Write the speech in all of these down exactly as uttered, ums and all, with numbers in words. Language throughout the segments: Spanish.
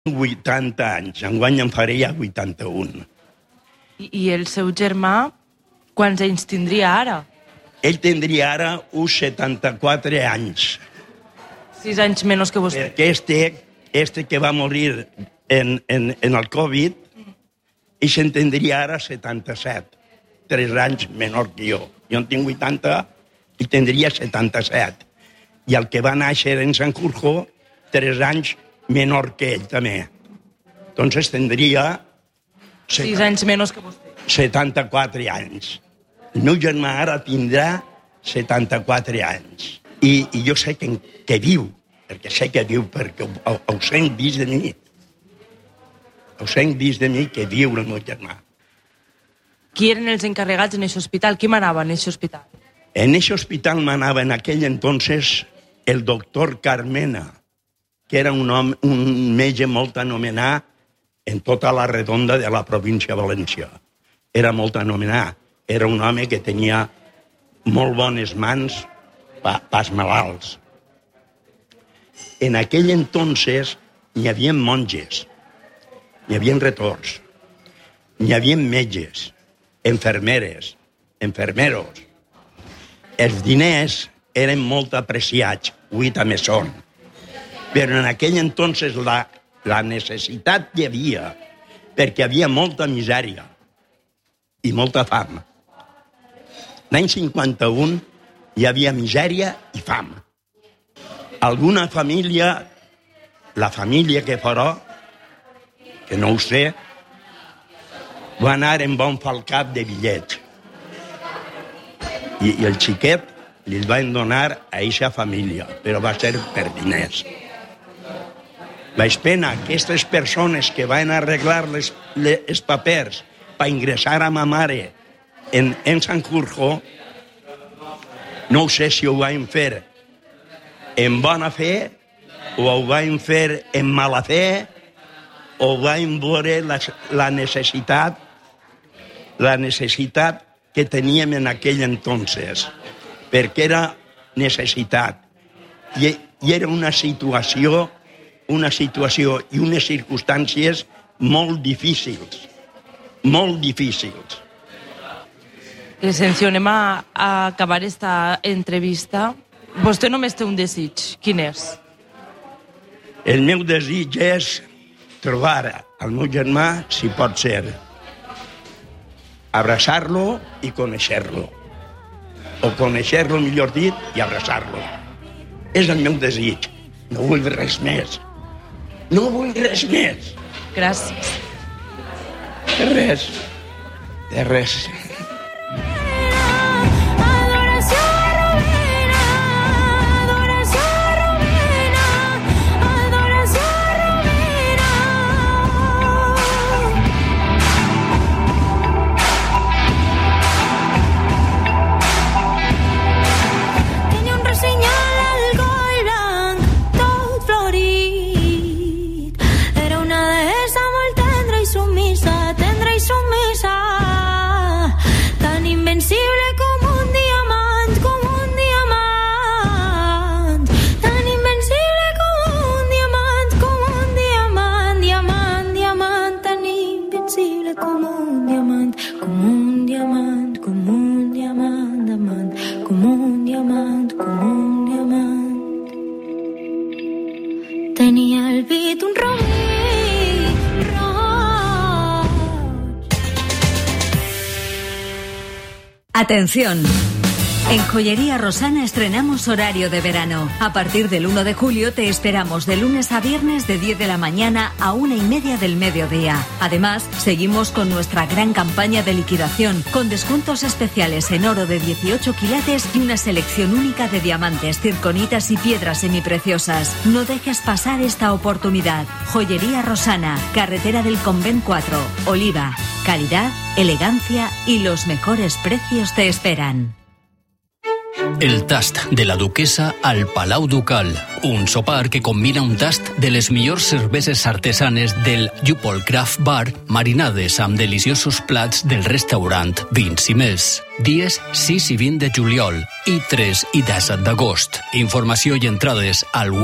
vuitanta anys, enguany en faré ja vuitanta-un. I, I el seu germà, quants anys tindria ara? Ell tindria ara uns setanta-quatre anys. Sis anys menys que vostè. Perquè este, este que va morir en, en, en el Covid, ell se'n tindria ara setanta-set. Tres anys menor que jo. Jo en tinc vuitanta i tindria setanta-set. I el que va néixer en Sanjurjo, tres anys menor que ell també. Entonces tindria... Sis anys menys que vostè. setanta-quatre anys. El meu germà ara tindrà setanta-quatre anys. I, i jo sé que, que viu, perquè sé que viu, perquè ho, ho, ho sent vist de mi. Ho sent vist de mi que viu el meu germà. Qui eren els encarregats en aquest hospital? Qui manava en aquest hospital? En aquest hospital manava en aquell entonces el doctor Carmena, que era un, home, un metge molt anomenat en tota la redonda de la província de València. Era molt anomenat. Era un home que tenia molt bones mans pa, pas malalts. En aquell entonces hi havia monges, hi havia retors, hi havia metges, enfermeres, enfermeros. Els diners eren molt apreciats, avui també són. Però en aquell entonces la, la necessitat hi havia, perquè havia molta misèria i molta fam. L'any cinquanta-un hi havia misèria i fam. Alguna família, la família que farà, que no ho sé, va anar en bon falcat de bitllets. I, i el xiquet li van donar a aquesta família, però va ser per diners. Vaig pena aquestes persones que van arreglar les, les, els papers per ingressar a ma mare en, en Sanjurjo, no sé si ho van fer en bona fe o ho van fer en mala fe o van veure la, la necessitat la necessitat que teníem en aquell entonces, perquè era necessitat. I, i era una situació, una situació i unes circumstàncies molt difícils, molt difícils. Licencio, anem a, a acabar esta entrevista. Vostè només té un desig. Quin és? El meu desig és trobar el meu germà, si pot ser, abraçar-lo i conèixer-lo. O conèixer-lo, millor dit, i abraçar-lo. És el meu desig. No vull res més. No vull res més. Gràcies. De res. De res. Atención. En Joyería Rosana estrenamos horario de verano. A partir del uno de julio te esperamos de lunes a viernes de diez de la mañana a una y media del mediodía. Además, seguimos con nuestra gran campaña de liquidación, con descuentos especiales en oro de dieciocho quilates y una selección única de diamantes, circonitas y piedras semipreciosas. No dejes pasar esta oportunidad. Joyería Rosana, carretera del Convent cuatro, Oliva. Calidad, elegancia y los mejores precios te esperan. El tast de la duquesa al Palau Ducal. Un sopar que combina un tast de les millors cerveses artesanes del Jupol Craft Bar marinades amb deliciosos plats del restaurant Vins i Més. Dies sis i vint de juliol i tres i disset d'agost. Informació i entrades al web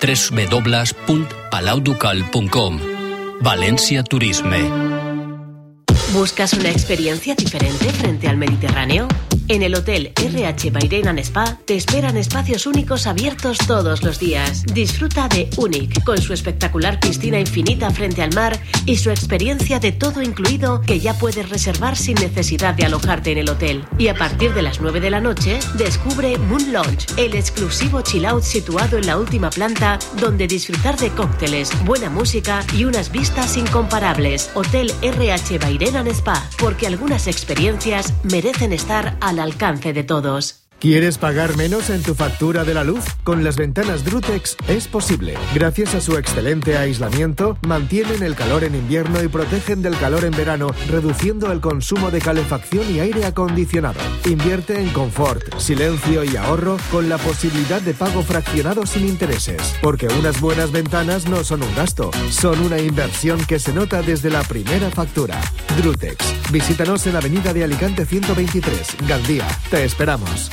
w w w punt palau ducal punt com. Valencia Turisme. ¿Buscas una experiencia diferente frente al Mediterráneo? En el Hotel R H Bairén and Spa te esperan espacios únicos abiertos todos los días. Disfruta de Unic, con su espectacular piscina infinita frente al mar y su experiencia de todo incluido que ya puedes reservar sin necesidad de alojarte en el hotel. Y a partir de las nueve de la noche, descubre Moon Lounge, el exclusivo chill out situado en la última planta donde disfrutar de cócteles, buena música y unas vistas incomparables. Hotel R H Bairén and Spa, porque algunas experiencias merecen estar al alcance de todos. ¿Quieres pagar menos en tu factura de la luz? Con las ventanas Drutex es posible. Gracias a su excelente aislamiento, mantienen el calor en invierno y protegen del calor en verano, reduciendo el consumo de calefacción y aire acondicionado. Invierte en confort, silencio y ahorro con la posibilidad de pago fraccionado sin intereses. Porque unas buenas ventanas no son un gasto, son una inversión que se nota desde la primera factura. Drutex. Visítanos en Avenida de Alicante ciento veintitrés, Gandía. Te esperamos.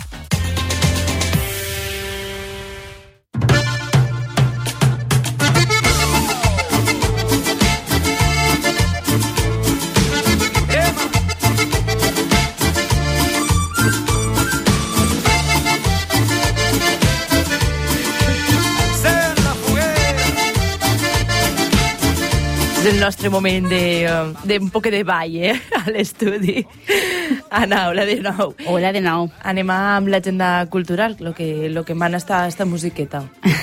El nostre moment de, de un poc de ball, eh, a l'estudi. Anna, hola de nou. Hola de nou. Anem amb l'agenda cultural, lo que, lo que mana esta, esta musiqueta.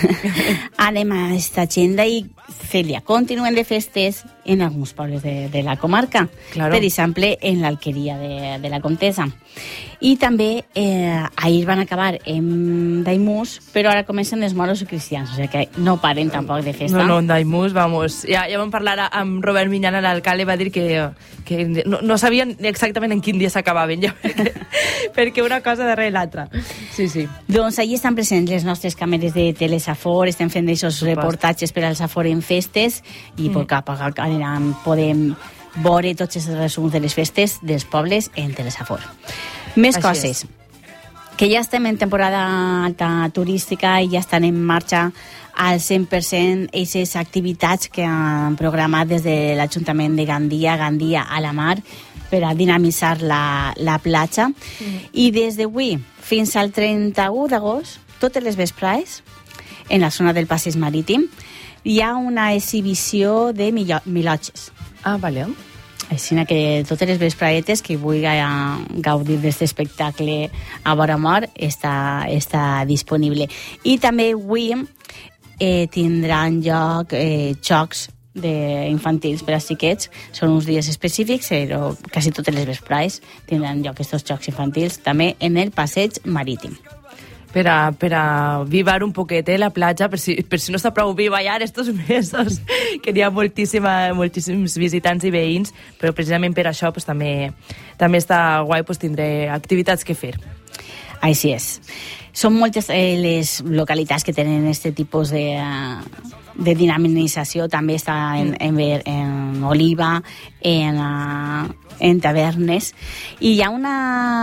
Anem a esta agenda i, Celia, continuen de festes en alguns pobles de, de la comarca. Claro. Per exemple, en l'Alqueria de, de la Comtessa. I també eh, ahir van acabar en Daimús, però ara comencen els moros i cristians, o sigui que no paren tampoc de festa. No, no, en Daimús, vamos. Ja, ja vam parlar amb Robert Minyana, l'alcalde, va dir que, que no, no sabien exactament en quin dia s'acabaven, ja, perquè, perquè una cosa darrere l'altra. Sí, sí. Doncs allí estan presents les nostres càmeres de Telesafor, estem fent aquests reportatges per al Safor en festes i mm. per cap a aniran, podem veure tots els resums de les festes dels pobles en Telesafor. Més Així coses. És. Que ja estem en temporada alta turística i ja estan en marxa al cent per cent aquestes activitats que han programat des de l'Ajuntament de Gandia, Gandia a la mar, per a dinamitzar la, la platja. Mm. I des d'avui fins al trenta-u d'agost, totes les vesprades, en la zona del passeig marítim, hi ha una exhibició de milotges. Ah, vale. Així que totes les vespradetes que vulgui gaudir d'aquest espectacle a vora mar està, està disponible. I també avui eh, tindran lloc eh, jocs infantils per a xiquets. Són uns dies específics, però quasi totes les vesprades tindran lloc aquests jocs infantils també en el passeig marítim. Per a, per a vivar un poquet eh, la platja, per si, per si no està prou viva ja estos mesos, que hi ha moltíssima, moltíssims visitants i veïns, però precisament per això pues, també, també està guai pues, tindre activitats que fer. Així és. Són moltes eh, les localitats que tenen aquest tipus de, de dinamització. També està en, en, en Oliva, en, en Tavernes, i hi ha una...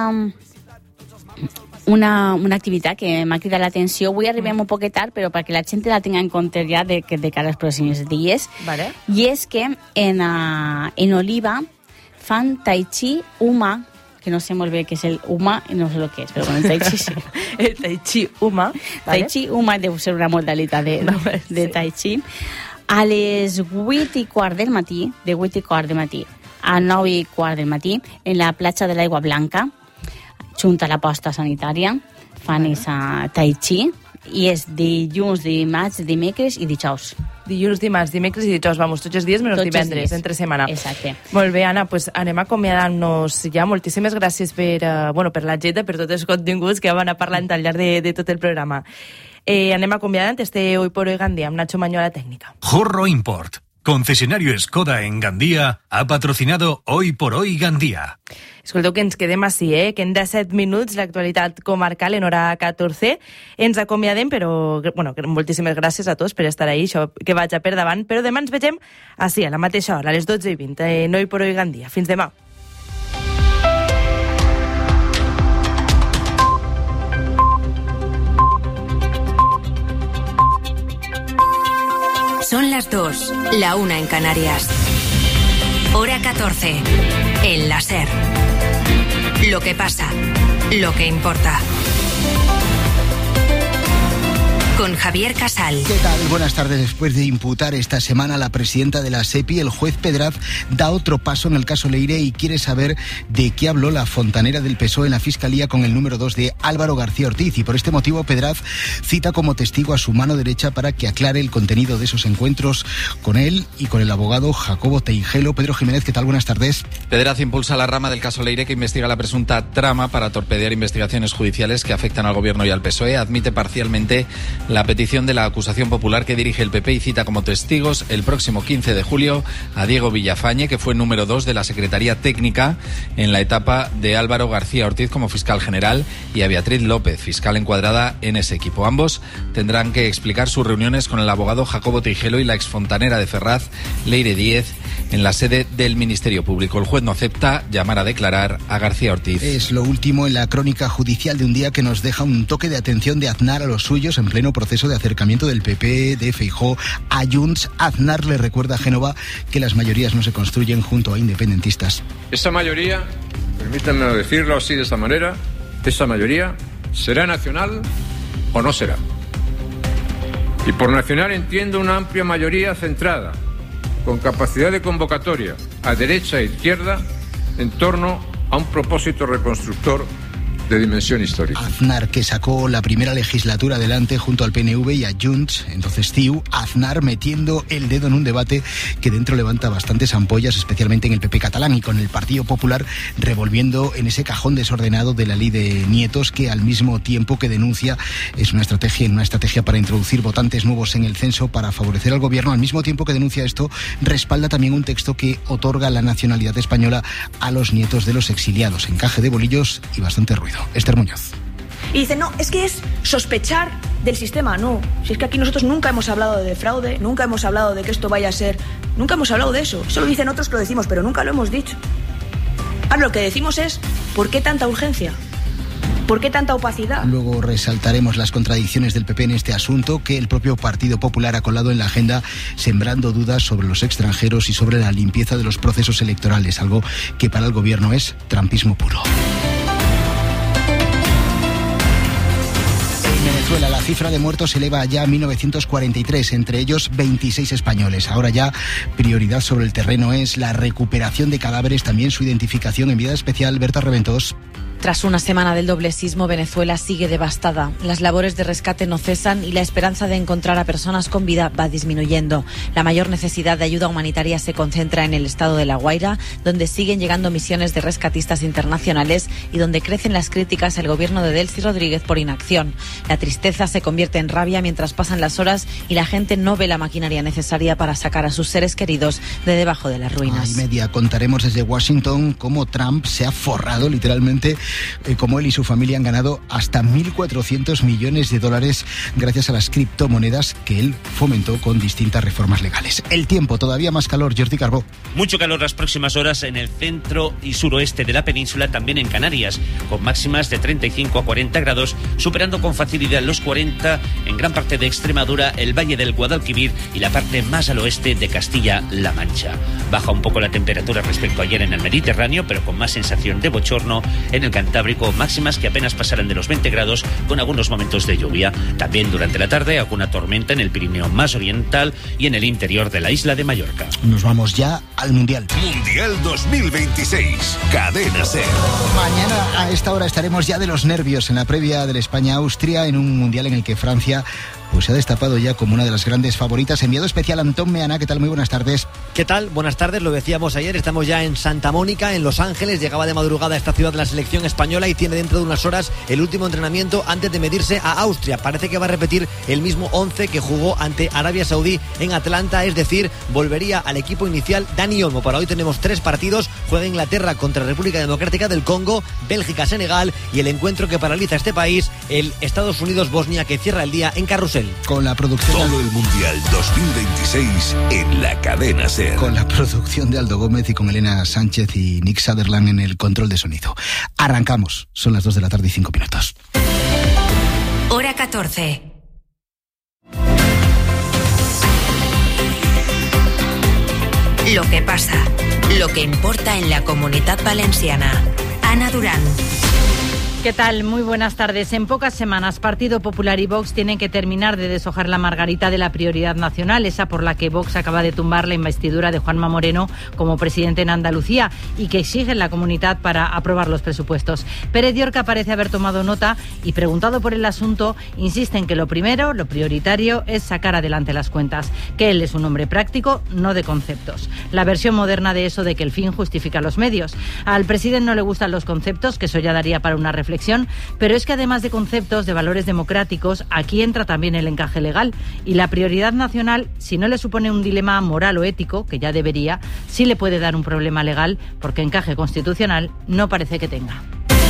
Una, una activitat que m'ha cridat l'atenció. Avui arribem un poc tard, però perquè la gent la tingui en compte ja de, de cara als pròxims dies. Vale. I és que en, uh, en Oliva fan tai chi humà, que no sé molt bé què és el humà, no sé el que és, però bueno, el tai chi sí. El tai chi humà. Vale. Tai chi humà deu ser una modalitat de, no, de, de sí. tai chi. A les vuit i quart del matí, de vuit i quart del matí a nou i quart del matí, en la platja de l'Aigua Blanca, junta a la posta sanitària, fan aquesta tai chi, i és dilluns, dimarts, dimecres i dijous. Dilluns, dimarts, dimecres i dijous, vamos, tots els dies menys divendres, entre setmana. Exacte. Molt bé, Anna, pues anem acomiadant-nos ja. Moltíssimes gràcies per, uh, bueno, per l'agenda, per tots els continguts que van a parlar al llarg de, de tot el programa. Eh, anem acomiadant este Hoy por Hoy Gandia amb Nacho Maño a la tècnica. Jorro Import, concesionario Skoda en Gandía, ha patrocinado Hoy por Hoy Gandía. Escolteu que ens quedem així, eh? Que en disset minuts l'actualitat comarcal en hora catorze. Ens acomiadem, però bueno, moltíssimes gràcies a tots per estar ahí, això que vaig a per davant. Però demà ens vegem així, a la mateixa hora, a les dotze i vint, en Hoy por Hoy Gandia. Fins demà. Son las dos, la una en Canarias. Hora catorce. El la SER. Lo que pasa, lo que importa. Con Javier Casal. ¿Qué tal? Buenas tardes. Después de imputar esta semana a la presidenta de la SEPI, el juez Pedraz da otro paso en el caso Leire y quiere saber de qué habló la fontanera del P S O E en la Fiscalía con el número dos de Álvaro García Ortiz. Y por este motivo Pedraz cita como testigo a su mano derecha para que aclare el contenido de esos encuentros con él y con el abogado Jacobo Teijelo. Pedro Jiménez, ¿qué tal? Buenas tardes. Pedraz impulsa la rama del caso Leire que investiga la presunta trama para torpedear investigaciones judiciales que afectan al gobierno y al P S O E. Admite parcialmente la petición de la acusación popular que dirige el P P y cita como testigos el próximo quince de julio a Diego Villafañe, que fue número dos de la Secretaría Técnica en la etapa de Álvaro García Ortiz como fiscal general, y a Beatriz López, fiscal encuadrada en ese equipo. Ambos tendrán que explicar sus reuniones con el abogado Jacobo Teijelo y la exfontanera de Ferraz, Leire Díez, en la sede del Ministerio Público. El juez no acepta llamar a declarar a García Ortiz. Es lo último en la crónica judicial de un día que nos deja un toque de atención de Aznar a los suyos en pleno proceso de acercamiento del P P, de Feijóo a Junts. Aznar le recuerda a Génova que las mayorías no se construyen junto a independentistas. Esa mayoría, permítanme decirlo así de esta manera, esa mayoría será nacional o no será. Y por nacional entiendo una amplia mayoría centrada, con capacidad de convocatoria a derecha e izquierda en torno a un propósito reconstructor de dimensión histórica. Aznar, que sacó la primera legislatura adelante junto al P N V y a Junts, entonces C I U. Aznar metiendo el dedo en un debate que dentro levanta bastantes ampollas, especialmente en el P P catalán, y con el Partido Popular revolviendo en ese cajón desordenado de la ley de nietos, que al mismo tiempo que denuncia es una estrategia, una estrategia para introducir votantes nuevos en el censo para favorecer al gobierno. Al mismo tiempo que denuncia esto, respalda también un texto que otorga la nacionalidad española a los nietos de los exiliados. Encaje de bolillos y bastante ruido. Esther Muñoz. Y dicen, no, es que es sospechar del sistema. No, si es que aquí nosotros nunca hemos hablado de fraude, nunca hemos hablado de que esto vaya a ser, nunca hemos hablado de eso. Eso lo dicen otros que lo decimos, pero nunca lo hemos dicho. Ahora lo que decimos es, ¿por qué tanta urgencia? ¿Por qué tanta opacidad? Luego resaltaremos las contradicciones del P P en este asunto, que el propio Partido Popular ha colado en la agenda, sembrando dudas sobre los extranjeros y sobre la limpieza de los procesos electorales, algo que para el gobierno es trampismo puro. Venezuela, la cifra de muertos se eleva ya a mil novecientos cuarenta y tres, entre ellos veintiséis españoles. Ahora ya prioridad sobre el terreno es la recuperación de cadáveres, también su identificación. Enviada especial Berta Reventós. Tras una semana del doble sismo, Venezuela sigue devastada. Las labores de rescate no cesan y la esperanza de encontrar a personas con vida va disminuyendo. La mayor necesidad de ayuda humanitaria se concentra en el estado de La Guaira, donde siguen llegando misiones de rescatistas internacionales y donde crecen las críticas al gobierno de Delcy Rodríguez por inacción. La tristeza se convierte en rabia mientras pasan las horas y la gente no ve la maquinaria necesaria para sacar a sus seres queridos de debajo de las ruinas. Y media contaremos desde Washington cómo Trump se ha forrado literalmente, eh, como él y su familia han ganado hasta mil cuatrocientos millones de dólares gracias a las criptomonedas que él fomentó con distintas reformas legales. El tiempo, todavía más calor, Jordi Carbó. Mucho calor las próximas horas en el centro y suroeste de la península, también en Canarias, con máximas de treinta y cinco a cuarenta grados, superando con facilidad los cuarenta en gran parte de Extremadura, el Valle del Guadalquivir y la parte más al oeste de Castilla-La Mancha. Baja un poco la temperatura respecto a ayer en el Mediterráneo, pero con más sensación de bochorno en el Cantábrico, máximas que apenas pasarán de los veinte grados con algunos momentos de lluvia. También durante la tarde alguna tormenta en el Pirineo más oriental y en el interior de la isla de Mallorca. Nos vamos ya al Mundial. Mundial dos mil veintiséis, Cadena SER. Mañana a esta hora estaremos ya de los nervios en la previa del España-Austria, en un Mundial en el que Francia pues se ha destapado ya como una de las grandes favoritas. Enviado especial Antón Meana, ¿qué tal? Muy buenas tardes. ¿Qué tal? Buenas tardes, lo decíamos ayer, estamos ya en Santa Mónica, en Los Ángeles. Llegaba de madrugada a esta ciudad la selección española y tiene dentro de unas horas el último entrenamiento antes de medirse a Austria. Parece que va a repetir el mismo once que jugó ante Arabia Saudí en Atlanta, es decir, volvería al equipo inicial Dani Olmo. Para hoy tenemos tres partidos: juega Inglaterra contra República Democrática del Congo, Bélgica-Senegal y el encuentro que paraliza este país, el Estados Unidos-Bosnia, que cierra el día en Carrusel. Con la producción todo el Mundial dos mil veintiséis en la Cadena SER. Con la producción de Aldo Gómez y con Elena Sánchez y Nick Sutherland en el control de sonido. Arrancamos, son las dos de la tarde y cinco minutos. Hora catorce. Lo que pasa, lo que importa en la Comunitat Valenciana. Ana Durán. ¿Qué tal? Muy buenas tardes. En pocas semanas, Partido Popular y Vox tienen que terminar de deshojar la margarita de la prioridad nacional, esa por la que Vox acaba de tumbar la investidura de Juanma Moreno como presidente en Andalucía y que exige la comunidad para aprobar los presupuestos. Pérez Llorca parece haber tomado nota y, preguntado por el asunto, insiste en que lo primero, lo prioritario, es sacar adelante las cuentas, que él es un hombre práctico, no de conceptos. La versión moderna de eso de que el fin justifica los medios. Al presidente no le gustan los conceptos, que eso ya daría para una reflexión. Pero es que además de conceptos, de valores democráticos, aquí entra también el encaje legal. Y la prioridad nacional, si no le supone un dilema moral o ético, que ya debería, sí le puede dar un problema legal, porque encaje constitucional no parece que tenga.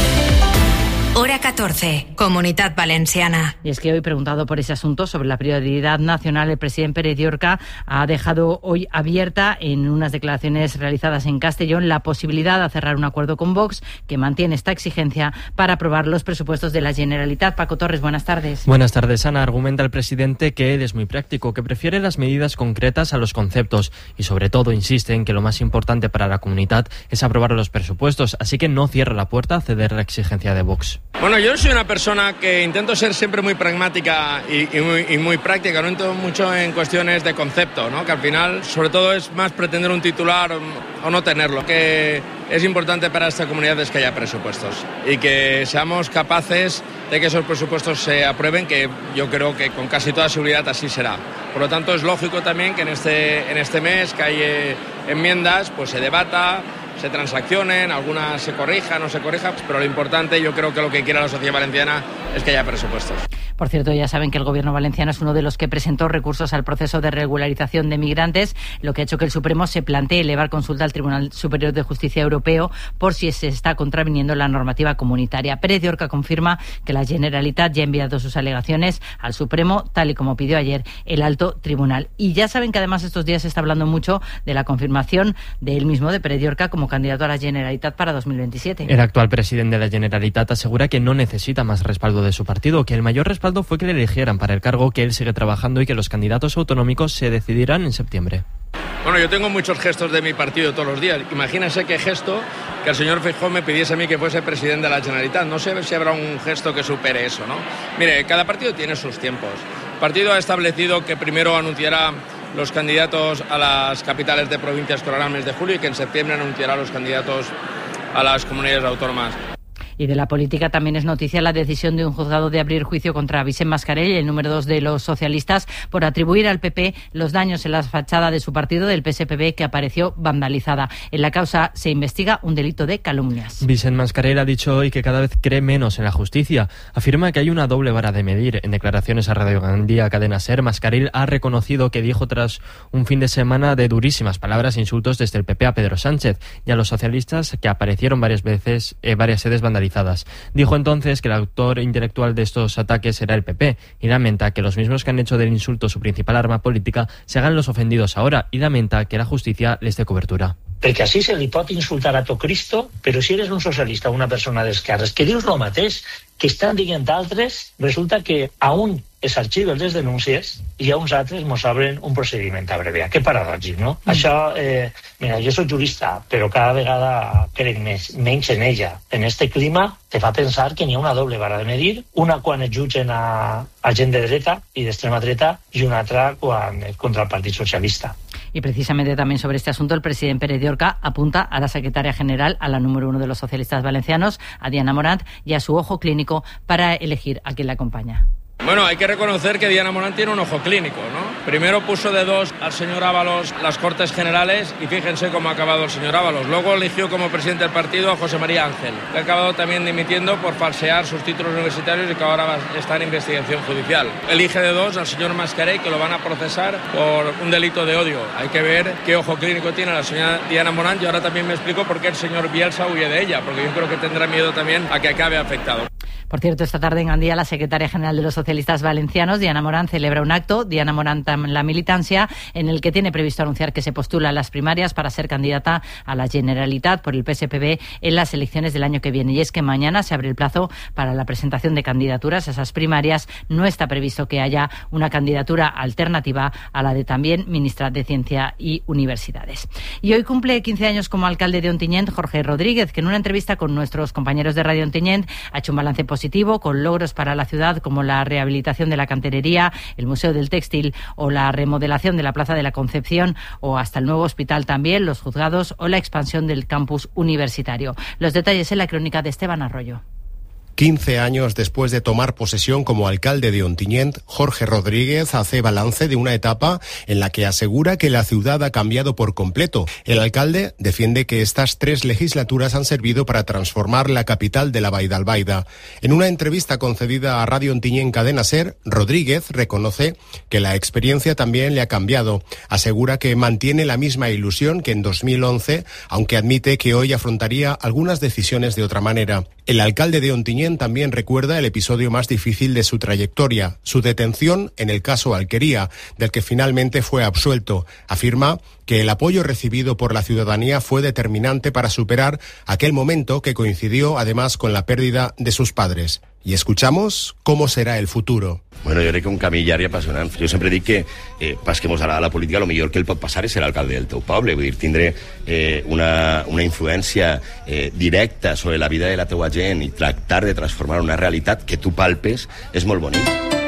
Hora catorce, Comunitat Valenciana. Y es que hoy, preguntado por ese asunto sobre la prioridad nacional, el presidente Pérez Llorca ha dejado hoy abierta en unas declaraciones realizadas en Castellón la posibilidad de cerrar un acuerdo con Vox que mantiene esta exigencia para aprobar los presupuestos de la Generalitat. Paco Torres, buenas tardes. Buenas tardes, Ana. Argumenta el presidente que él es muy práctico, que prefiere las medidas concretas a los conceptos y sobre todo insiste en que lo más importante para la comunidad es aprobar los presupuestos, así que no cierra la puerta a ceder la exigencia de Vox. Bueno, yo soy una persona que intento ser siempre muy pragmática y, y, muy, y muy práctica, no entro mucho en cuestiones de concepto, ¿no? Que al final, sobre todo, es más pretender un titular o, o no tenerlo. Lo que es importante para esta comunidad es que haya presupuestos y que seamos capaces de que esos presupuestos se aprueben, que yo creo que con casi toda seguridad así será. Por lo tanto, es lógico también que en este, en este mes que hay eh, enmiendas, pues se debata, se transaccionen, algunas se corrijan o no se corrijan, pero lo importante, yo creo que lo que quiere la sociedad valenciana es que haya presupuestos. Por cierto, ya saben que el Gobierno valenciano es uno de los que presentó recursos al proceso de regularización de migrantes, lo que ha hecho que el Supremo se plantee elevar consulta al Tribunal Superior de Justicia Europeo por si se está contraviniendo la normativa comunitaria. Pérez Llorca confirma que la Generalitat ya ha enviado sus alegaciones al Supremo, tal y como pidió ayer el Alto Tribunal. Y ya saben que además estos días se está hablando mucho de la confirmación de él mismo, de Pérez Llorca, como candidato a la Generalitat para dos mil veintisiete. El actual presidente de la Generalitat asegura que no necesita más respaldo de su partido, que el mayor respaldo fue que le eligieran para el cargo, que él sigue trabajando y que los candidatos autonómicos se decidirán en septiembre. Bueno, yo tengo muchos gestos de mi partido todos los días. Imagínense qué gesto que el señor Feijóo me pidiese a mí que fuese presidente de la Generalitat. No sé si habrá un gesto que supere eso, ¿no? Mire, cada partido tiene sus tiempos. El partido ha establecido que primero anunciará los candidatos a las capitales de provincias con el mes de julio y que en septiembre anunciará los candidatos a las comunidades autónomas. Y de la política también es noticia la decisión de un juzgado de abrir juicio contra Vicent Mascarell, el número dos de los socialistas, por atribuir al P P los daños en la fachada de su partido, del P S P B, que apareció vandalizada. En la causa se investiga un delito de calumnias. Vicent Mascarell ha dicho hoy que cada vez cree menos en la justicia. Afirma que hay una doble vara de medir. En declaraciones a Radio Gandía Cadena Ser, Mascarell ha reconocido que dijo tras un fin de semana de durísimas palabras e insultos desde el P P a Pedro Sánchez y a los socialistas que aparecieron varias veces, eh, varias sedes vandalizadas. Dijo entonces que el autor intelectual de estos ataques era el P P y lamenta que los mismos que han hecho del insulto su principal arma política se hagan los ofendidos ahora y lamenta que la justicia les dé cobertura. Perquè així se li pot insultar a to Cristo, però si eres un socialista o una persona d'esquerres que dius el mateix que estan dient altres, resulta que a un es arxiven les denúncies i a uns altres mos obren un procediment abreviat. Que paradògic, no? Mm. Això, eh, mira, jo soc jurista, però cada vegada crec més, menys en ella. En este clima te fa pensar que n'hi ha una doble vara de medir, una quan es jutgen a, a gent de dreta i d'extrema dreta i una altra quan és contra el Partit Socialista. Y precisamente también sobre este asunto el presidente Pérez Llorca apunta a la secretaria general, a la número uno de los socialistas valencianos, a Diana Morant, y a su ojo clínico para elegir a quien la acompaña. Bueno, hay que reconocer que Diana Morant tiene un ojo clínico, ¿no? Primero puso de dos al señor Ábalos las Cortes Generales y fíjense cómo ha acabado el señor Ábalos. Luego eligió como presidente del partido a José María Ángel, que ha acabado también dimitiendo por falsear sus títulos universitarios y que ahora está en investigación judicial. Elige de dos al señor Mascarell, que lo van a procesar por un delito de odio. Hay que ver qué ojo clínico tiene la señora Diana Morant y ahora también me explico por qué el señor Bielsa huye de ella, porque yo creo que tendrá miedo también a que acabe afectado. Por cierto, esta tarde en Gandía la secretaria general de los socialistas valencianos, Diana Morán, celebra un acto, Diana Morán la militancia, en el que tiene previsto anunciar que se postula a las primarias para ser candidata a la Generalitat por el P S P B en las elecciones del año que viene. Y es que mañana se abre el plazo para la presentación de candidaturas a esas primarias. No está previsto que haya una candidatura alternativa a la de también ministra de Ciencia y Universidades. Y hoy cumple quince años como alcalde de Ontinyent Jorge Rodríguez, que en una entrevista con nuestros compañeros de Radio Ontinyent ha hecho un balance positivo con logros para la ciudad como la rehabilitación de la canterería, el Museo del Textil o la remodelación de la Plaza de la Concepción o hasta el nuevo hospital también, los juzgados o la expansión del campus universitario. Los detalles en la crónica de Esteban Arroyo. quince años después de tomar posesión como alcalde de Ontinyent, Jorge Rodríguez hace balance de una etapa en la que asegura que la ciudad ha cambiado por completo. El alcalde defiende que estas tres legislaturas han servido para transformar la capital de la Vall d'Albaida. En una entrevista concedida a Radio Ontinyent Cadena Ser, Rodríguez reconoce que la experiencia también le ha cambiado. Asegura que mantiene la misma ilusión que en dos mil once, aunque admite que hoy afrontaría algunas decisiones de otra manera. El alcalde de Ontinyent también recuerda el episodio más difícil de su trayectoria, su detención en el caso Alquería, del que finalmente fue absuelto. Afirma que el apoyo recibido por la ciudadanía fue determinante para superar aquel momento que coincidió además con la pérdida de sus padres. Y escuchamos cómo será el futuro. Bueno, jo crec que un camí llarg i apassionant. Jo sempre dic que, eh, pas que mos agrada la política, el millor que el pot passar és ser alcalde del teu poble, vull dir, tindre eh, una, una influència eh, directa sobre la vida de la teua gent i tractar de transformar una realitat que tu palpes és molt bonic.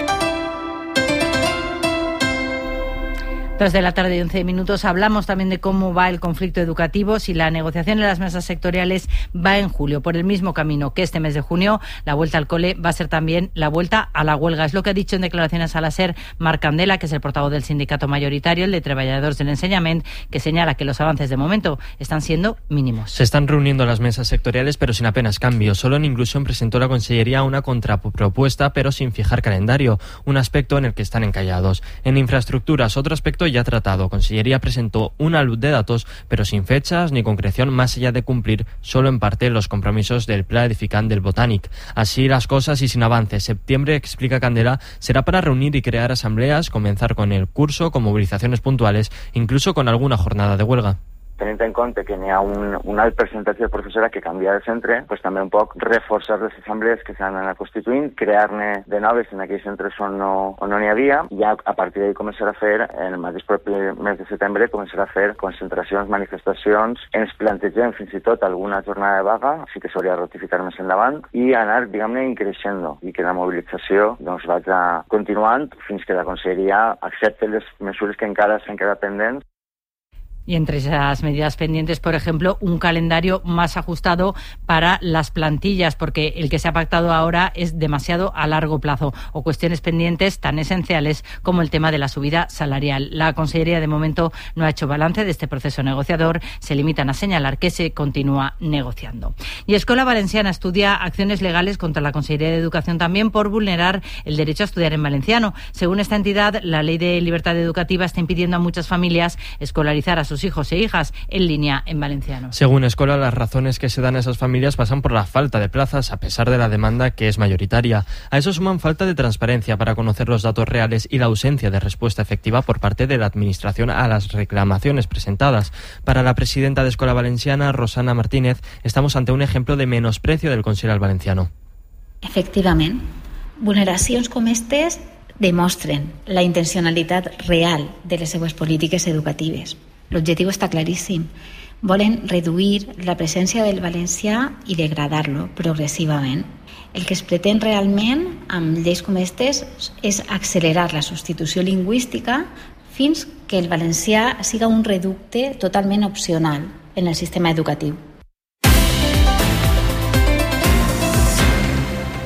Dos de la tarde y once minutos. Hablamos también de cómo va el conflicto educativo, si la negociación en las mesas sectoriales va en julio. Por el mismo camino que este mes de junio, la vuelta al cole va a ser también la vuelta a la huelga. Es lo que ha dicho en declaraciones a la SER Marc Candela, que es el portavoz del sindicato mayoritario, el de Treballadors del Ensenyament, que señala que los avances de momento están siendo mínimos. Se están reuniendo las mesas sectoriales, pero sin apenas cambio. Solo en Inclusión presentó la Consellería una contrapropuesta, pero sin fijar calendario, un aspecto en el que están encallados. En Infraestructuras, otro aspecto ya tratado. Consellería presentó una luz de datos, pero sin fechas ni concreción más allá de cumplir solo en parte los compromisos del Pla Edificant del Botànic. Así las cosas y sin avance. Septiembre, explica Candela, será para reunir y crear asambleas, comenzar con el curso, con movilizaciones puntuales, incluso con alguna jornada de huelga. Tenint en compte que n'hi ha un, un alt percentatge de professorat que canvia de centre, pues també un poc reforçar les assemblees que s'han anat constituint, crear-ne de noves en aquells centres on no, on no n'hi havia, i ja a partir d'ahir començar a fer, en el mateix propi mes de setembre, començar a fer concentracions, manifestacions, ens plantegem fins i tot alguna jornada de vaga, sí que s'hauria de ratificar més endavant, i anar, diguem-ne, increixent, i que la mobilització doncs, vaig continuant fins que la Conselleria accepti les mesures que encara s'han quedat pendents. Y entre esas medidas pendientes, por ejemplo, un calendario más ajustado para las plantillas, porque el que se ha pactado ahora es demasiado a largo plazo, o cuestiones pendientes tan esenciales como el tema de la subida salarial. La Consellería de momento no ha hecho balance de este proceso negociador, se limitan a señalar que se continúa negociando. Y Escola Valenciana estudia acciones legales contra la Consellería de Educación también por vulnerar el derecho a estudiar en valenciano. Según esta entidad, la Ley de Libertad Educativa está impidiendo a muchas familias escolarizar a sus hijos e hijas en línea en valenciano. Según Escola, las razones que se dan a esas familias pasan por la falta de plazas, a pesar de la demanda que es mayoritaria. A eso suman falta de transparencia para conocer los datos reales y la ausencia de respuesta efectiva por parte de la Administración a las reclamaciones presentadas. Para la presidenta de Escola Valenciana, Rosana Martínez, estamos ante un ejemplo de menosprecio del Consell al valenciano. Efectivament, vulneracions com aquestes demostren la intencionalitat real de les seues polítiques educatives. L'objectiu està claríssim. Volen reduir la presència del valencià i degradar-lo progressivament. El que es pretén realment amb lleis com aquestes és accelerar la substitució lingüística fins que el valencià siga un reducte totalment opcional en el sistema educatiu.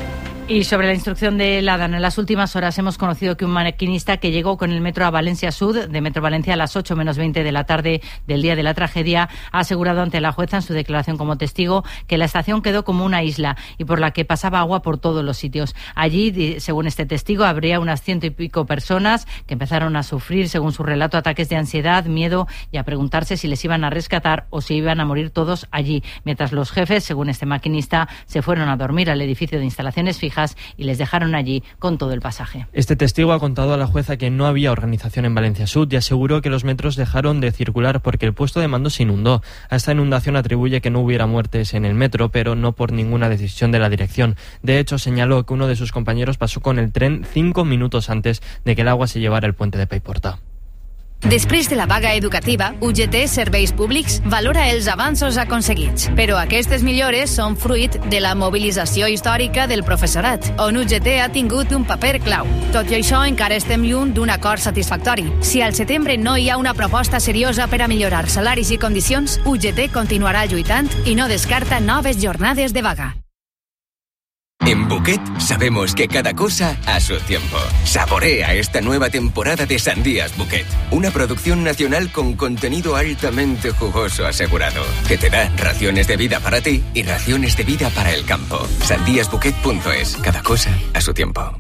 Y sobre la instrucción de Ladan, en las últimas horas hemos conocido que un maquinista que llegó con el metro a Valencia Sud, de Metro Valencia, a las ocho menos veinte de la tarde del día de la tragedia, ha asegurado ante la jueza en su declaración como testigo que la estación quedó como una isla y por la que pasaba agua por todos los sitios. Allí, según este testigo, habría unas ciento y pico personas que empezaron a sufrir, según su relato, ataques de ansiedad, miedo y a preguntarse si les iban a rescatar o si iban a morir todos allí, mientras los jefes, según este maquinista, se fueron a dormir al edificio de instalaciones fijas y les dejaron allí con todo el pasaje. Este testigo ha contado a la jueza que no había organización en Valencia Sud y aseguró que los metros dejaron de circular porque el puesto de mando se inundó. A esta inundación atribuye que no hubiera muertes en el metro, pero no por ninguna decisión de la dirección. De hecho, señaló que uno de sus compañeros pasó con el tren cinco minutos antes de que el agua se llevara el puente de Paiporta. Després de la vaga educativa, U G T Serveis Públics valora els avanços aconseguits. Però aquestes millores són fruit de la mobilització històrica del professorat, on U G T ha tingut un paper clau. Tot i això, encara estem lluny d'un acord satisfactori. Si al setembre no hi ha una proposta seriosa per a millorar salaris i condicions, U G T continuarà lluitant i no descarta noves jornades de vaga. En Buquet sabemos que cada cosa a su tiempo. Saborea esta nueva temporada de Sandías Buquet, una producción nacional con contenido altamente jugoso asegurado, que te da raciones de vida para ti y raciones de vida para el campo. sandías buquet punto es, cada cosa a su tiempo.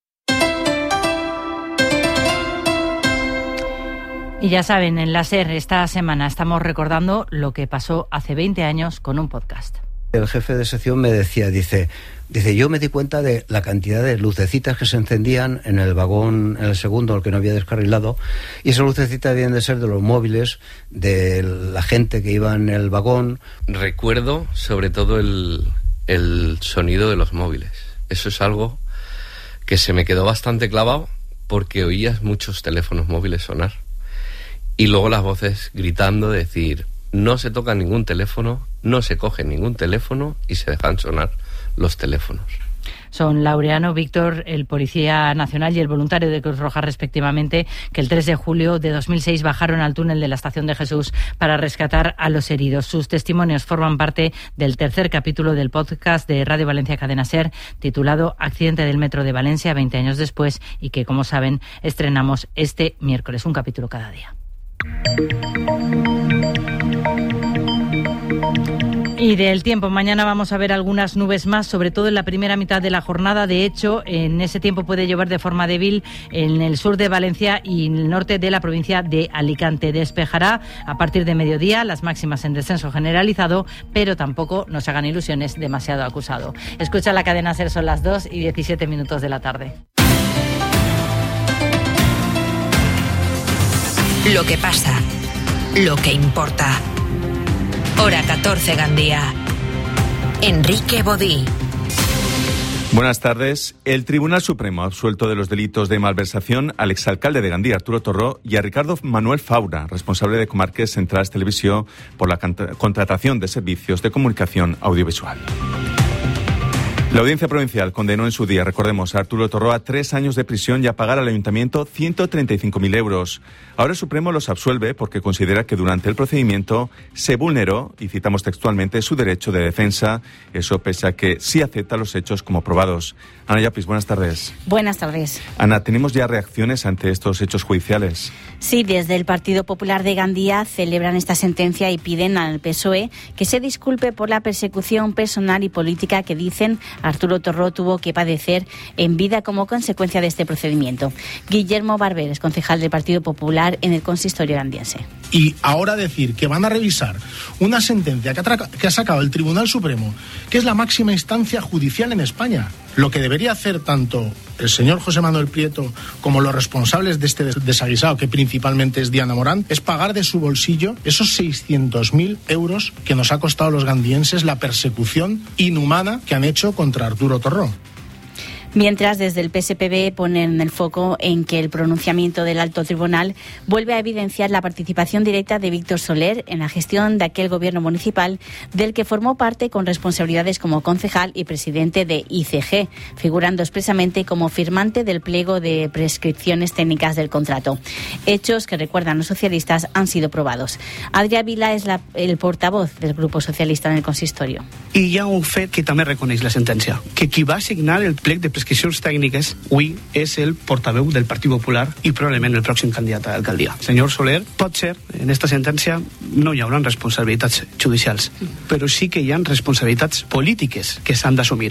Y ya saben, en la SER esta semana estamos recordando lo que pasó hace veinte años con un podcast. El jefe de sección me decía, dice, dice, yo me di cuenta de la cantidad de lucecitas que se encendían en el vagón, en el segundo, el que no había descarrilado, y esas lucecitas debían de ser de los móviles, de la gente que iba en el vagón. Recuerdo sobre todo el, el sonido de los móviles. Eso es algo que se me quedó bastante clavado porque oías muchos teléfonos móviles sonar. Y luego las voces gritando, decir, no se toca ningún teléfono, no se coge ningún teléfono y se dejan sonar los teléfonos. Son Laureano, Víctor, el policía nacional y el voluntario de Cruz Roja respectivamente, que el tres de julio de dos mil seis bajaron al túnel de la Estación de Jesús para rescatar a los heridos. Sus testimonios forman parte del tercer capítulo del podcast de Radio Valencia Cadena SER, titulado Accidente del Metro de Valencia, veinte años después, y que, como saben, estrenamos este miércoles, un capítulo cada día. Y del tiempo, mañana vamos a ver algunas nubes más, sobre todo en la primera mitad de la jornada. De hecho, en ese tiempo puede llover de forma débil en el sur de Valencia y en el norte de la provincia de Alicante. Despejará a partir de mediodía, las máximas en descenso generalizado, pero tampoco nos hagan ilusiones, demasiado acusado. Escucha la cadena SER, son las dos y diecisiete minutos de la tarde. Lo que pasa, lo que importa. Hora catorce, Gandía. Enrique Bodí. Buenas tardes. El Tribunal Supremo ha absuelto de los delitos de malversación al exalcalde de Gandía, Arturo Torró, y a Ricardo Manuel Faura, responsable de Comarques Centrales Televisión, por la contratación de servicios de comunicación audiovisual. La Audiencia Provincial condenó en su día, recordemos, a Arturo Torró a tres años de prisión y a pagar al Ayuntamiento ciento treinta y cinco mil euros. Ahora el Supremo los absuelve porque considera que durante el procedimiento se vulneró, y citamos textualmente, su derecho de defensa, eso pese a que sí acepta los hechos como probados. Ana Yapis, buenas tardes. Buenas tardes. Ana, ¿tenemos ya reacciones ante estos hechos judiciales? Sí, desde el Partido Popular de Gandía celebran esta sentencia y piden al P S O E que se disculpe por la persecución personal y política que dicen Arturo Torró tuvo que padecer en vida como consecuencia de este procedimiento. Guillermo Barber es concejal del Partido Popular en el consistorio gandiense. Y ahora decir que van a revisar una sentencia que ha, tra- que ha sacado el Tribunal Supremo, que es la máxima instancia judicial en España. Lo que debería hacer tanto el señor José Manuel Prieto como los responsables de este desaguisado, que principalmente es Diana Morán, es pagar de su bolsillo esos seiscientos mil euros que nos ha costado a los gandienses la persecución inhumana que han hecho contra Arturo Torró. Mientras, desde el P S P B ponen el foco en que el pronunciamiento del Alto Tribunal vuelve a evidenciar la participación directa de Víctor Soler en la gestión de aquel gobierno municipal del que formó parte con responsabilidades como concejal y presidente de I C G, figurando expresamente como firmante del pliego de prescripciones técnicas del contrato. Hechos que, recuerdan los socialistas, han sido probados. Adrià Vila es la, el portavoz del Grupo Socialista en el consistorio. I hi ha un fet que també reconeix la sentència, que qui va signar el plec de prescripcions tècniques avui és el portaveu del Partit Popular i probablement el pròxim candidat a l'alcaldia. Senyor Soler, pot ser, en esta sentència no hi haurà responsabilitats judicials, però sí que hi ha responsabilitats polítiques que s'han d'assumir.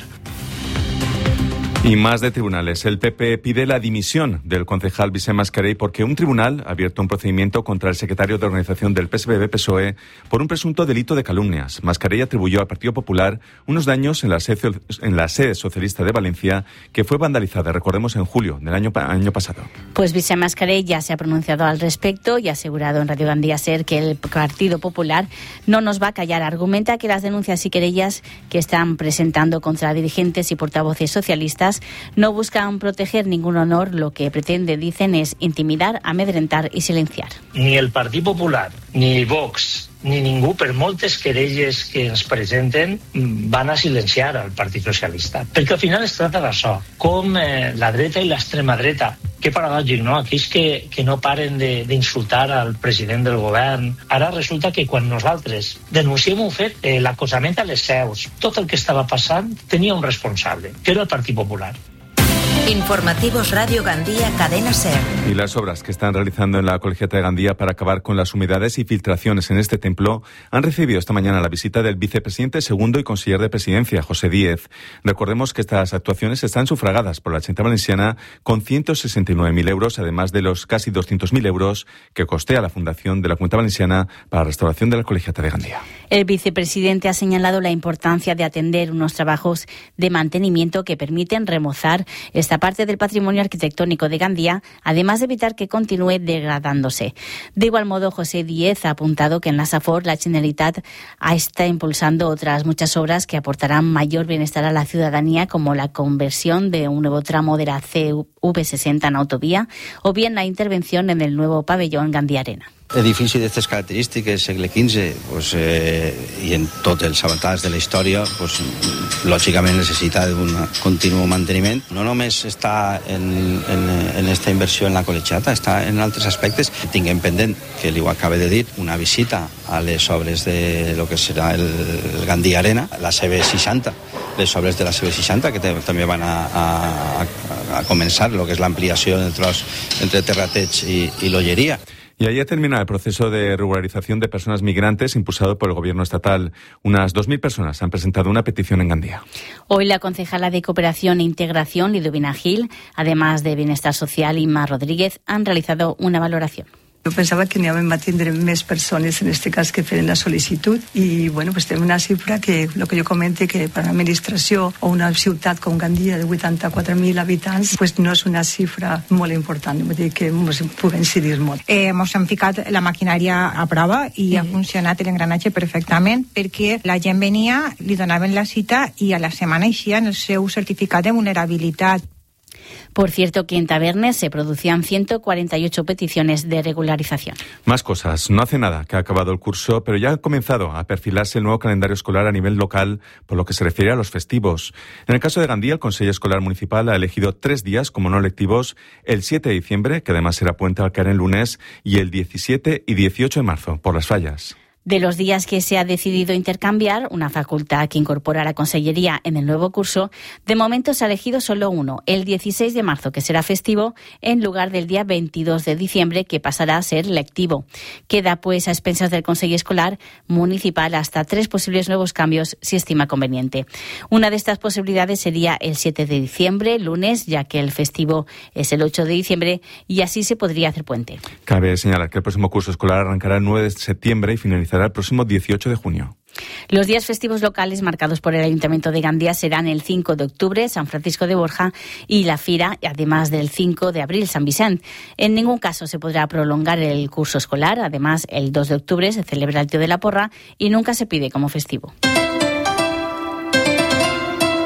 Y más de tribunales. El P P pide la dimisión del concejal Vicent Mascarell porque un tribunal ha abierto un procedimiento contra el secretario de organización del P S B B P S O E por un presunto delito de calumnias. Mascarell atribuyó al Partido Popular unos daños en la sede, en la sede socialista de Valencia que fue vandalizada, recordemos, en julio del año, año pasado. Pues Vicent Mascarell ya se ha pronunciado al respecto y ha asegurado en Radio Gandía Ser que el Partido Popular no nos va a callar. Argumenta que las denuncias y querellas que están presentando contra dirigentes y portavoces socialistas no buscan proteger ningún honor, lo que pretende, dicen, es intimidar, amedrentar y silenciar. Ni el Partit Popular, ni Vox, ni ningú, per moltes querelles que ens presenten, van a silenciar al Partit Socialista. Perquè al final es tracta d'això, com eh, la dreta i l'extrema dreta. Que paradògic, no? Aquells que, que no paren d'insultar al president del govern. Ara resulta que quan nosaltres denunciem un fet, eh, l'acosament a les seus, tot el que estava passant tenia un responsable, que era el Partit Popular. Informativos Radio Gandía, Cadena Ser. Y las obras que están realizando en la Colegiata de Gandía para acabar con las humedades y filtraciones en este templo han recibido esta mañana la visita del vicepresidente segundo y consejero de Presidencia, José Díez. Recordemos que estas actuaciones están sufragadas por la Generalitat Valenciana con ciento sesenta y nueve mil euros, además de los casi doscientos mil euros que costea la Fundación de la Comunidad Valenciana para la restauración de la Colegiata de Gandía. El vicepresidente ha señalado la importancia de atender unos trabajos de mantenimiento que permiten remozar esta parte del patrimonio arquitectónico de Gandía, además de evitar que continúe degradándose. De igual modo, José Díez ha apuntado que en la SAFOR la Generalitat está impulsando otras muchas obras que aportarán mayor bienestar a la ciudadanía, como la conversión de un nuevo tramo de la C V sesenta en autovía o bien la intervención en el nuevo pabellón Gandía Arena. Edifici d'aquestes característiques, segle quinze, pues, eh, i en tots els avantatges de la història, pues, lògicament necessita un continu manteniment. No només està en, en, en esta inversió en la col·legiata, està en altres aspectes. Tinguem pendent, que li ho acaba de dir, una visita a les obres de lo que serà el, el Gandía Arena, la C B seixanta, les obres de la C B seixanta, que també van a, a, a començar, lo que és l'ampliació del tros entre Terrateig i, i l'Olleria. Y ayer termina el proceso de regularización de personas migrantes impulsado por el gobierno estatal. Unas dos mil personas han presentado una petición en Gandía. Hoy la concejala de Cooperación e Integración, Lidovina Gil, además de Bienestar Social, Inma Rodríguez, han realizado una valoración. Jo pensava que n'hi va tindre més persones en aquest cas que feren la sol·licitud i bueno, pues tenim una xifra que el que jo comente que per a l'administració o una ciutat com Gandia de vuitanta-quatre mil habitants pues no és una xifra molt important, vull dir que ens pugui incidir molt. Eh, Ens hem ficat la maquinària a prova i mm. ha funcionat l'engranatge perfectament perquè la gent venia, li donaven la cita i a la setmana eixien el seu certificat de vulnerabilitat. Por cierto, que en Tabernes se producían ciento cuarenta y ocho peticiones de regularización. Más cosas. No hace nada que ha acabado el curso, pero ya ha comenzado a perfilarse el nuevo calendario escolar a nivel local por lo que se refiere a los festivos. En el caso de Gandía, el Consejo Escolar Municipal ha elegido tres días como no lectivos: el siete de diciembre, que además será puente al caer en lunes, y el diecisiete y dieciocho de marzo, por las fallas. De los días que se ha decidido intercambiar, una facultad que incorpora la Consellería en el nuevo curso, de momento se ha elegido solo uno, el dieciséis de marzo, que será festivo, en lugar del día veintidós de diciembre, que pasará a ser lectivo. Queda, pues, a expensas del Consejo Escolar Municipal hasta tres posibles nuevos cambios, si estima conveniente. Una de estas posibilidades sería el siete de diciembre, lunes, ya que el festivo es el ocho de diciembre, y así se podría hacer puente. Cabe señalar que el próximo curso escolar arrancará el nueve de septiembre y finalizará el próximo dieciocho de junio. Los días festivos locales marcados por el Ayuntamiento de Gandía serán el cinco de octubre, San Francisco de Borja, y la Fira, además del cinco de abril, San Vicent. En ningún caso se podrá prolongar el curso escolar. Además, el dos de octubre se celebra el Tío de la Porra y nunca se pide como festivo.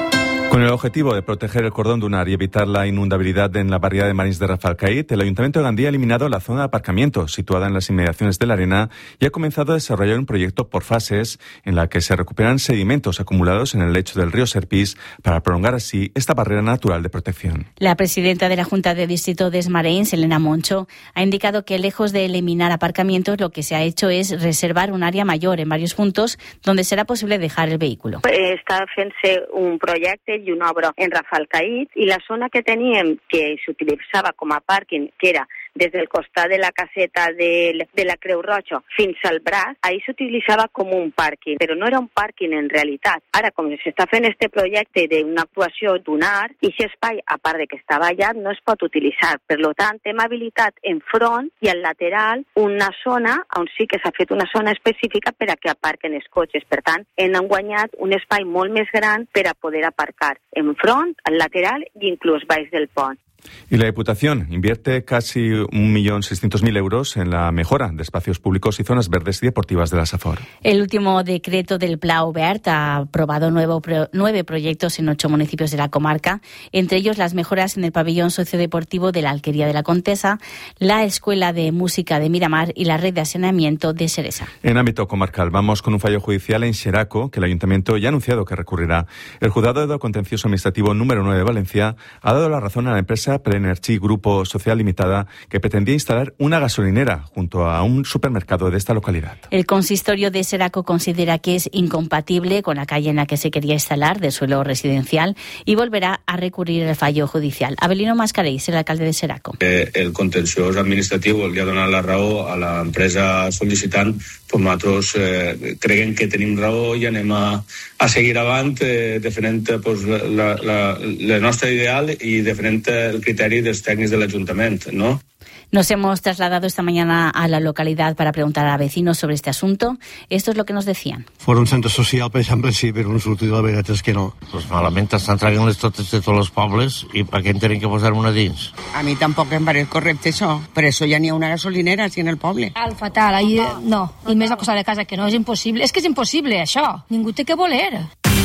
Con el objetivo de proteger el cordón dunar y evitar la inundabilidad en la barriada de Marins de Rafelcaíd, el Ayuntamiento de Gandía ha eliminado la zona de aparcamiento situada en las inmediaciones de la arena y ha comenzado a desarrollar un proyecto por fases en la que se recuperan sedimentos acumulados en el lecho del río Serpís para prolongar así esta barrera natural de protección. La presidenta de la Junta de Distrito de Esmareins, Elena Moncho, ha indicado que lejos de eliminar aparcamientos, lo que se ha hecho es reservar un área mayor en varios puntos donde será posible dejar el vehículo. Està fent-se un projecte i una obra en Rafelcaíd i la zona que teníem que s'utilitzava com a pàrquing, que era des del costat de la caseta de, de la Creu Roja fins al braç, ahí s'utilitzava com un pàrquing, però no era un pàrquing en realitat. Ara, com s'està fent este projecte d'una actuació dunar, i aquest espai, a part de que està vallat, no es pot utilitzar. Per tant, hem habilitat en front i al lateral una zona on sí que s'ha fet una zona específica per a que aparquen els cotxes. Per tant, hem guanyat un espai molt més gran per a poder aparcar en front, al lateral i inclús baix del pont. Y la Diputación invierte casi un millón seiscientos mil euros en la mejora de espacios públicos y zonas verdes y deportivas de la Safor. El último decreto del Pla Obert ha aprobado nuevo pro, nueve proyectos en ocho municipios de la comarca, entre ellos las mejoras en el pabellón sociodeportivo de la Alquería de la Contesa, la Escuela de Música de Miramar y la red de saneamiento de Seresa. En ámbito comarcal, vamos con un fallo judicial en Xeraco, que el Ayuntamiento ya ha anunciado que recurrirá. El Juzgado de Contencioso Administrativo número nueve de Valencia ha dado la razón a la empresa Prenergy Grupo Social Limitada, que pretendía instalar una gasolinera junto a un supermercado de esta localidad. El consistorio de Xeraco considera que es incompatible con la calle en la que se quería instalar de suelo residencial y volverá a recurrir el fallo judicial. Abelino Mascarells, el alcalde de Xeraco. Eh, el contenciós administratiu li ha donat la raó a l'empresa sol·licitant, però nosaltres eh, creiem que tenim raó i anem a, a seguir avant eh, defendent pues, la, la, la nostra ideal i defendent el criteri dels tècnics de l'Ajuntament, no? Nos hemos trasladado esta mañana a la localidad para preguntar a vecinos sobre este asunto. Esto es lo que nos decían. Fora un centre social, per exemple, sí, però un sortidor de veritat és que no. Pues malament estan traient les totes de tots els pobles i per què en tenen que posar una dins? A mi tampoc em pareix correcte això. Per això ja n'hi ha una gasolinera així en el poble. Al fatal, ahí no. I més a cosa de casa, que no és impossible. És que és impossible, això. Ningú té que voler.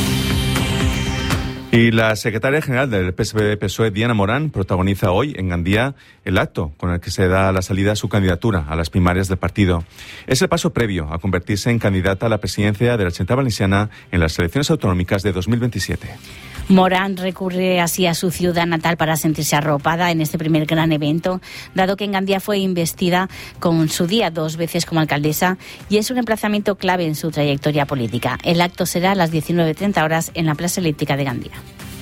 Y la secretaria general del P S B P S O E, Diana Morán, protagoniza hoy en Gandía el acto con el que se da la salida a su candidatura a las primarias del partido. Es el paso previo a convertirse en candidata a la presidencia de la Generalitat Valenciana en las elecciones autonómicas de dos mil veintisiete. Morán recurre así a su ciudad natal para sentirse arropada en este primer gran evento, dado que en Gandía fue investida con su día dos veces como alcaldesa y es un emplazamiento clave en su trayectoria política. El acto será a las diecinueve treinta horas en la Plaza Elíptica de Gandía.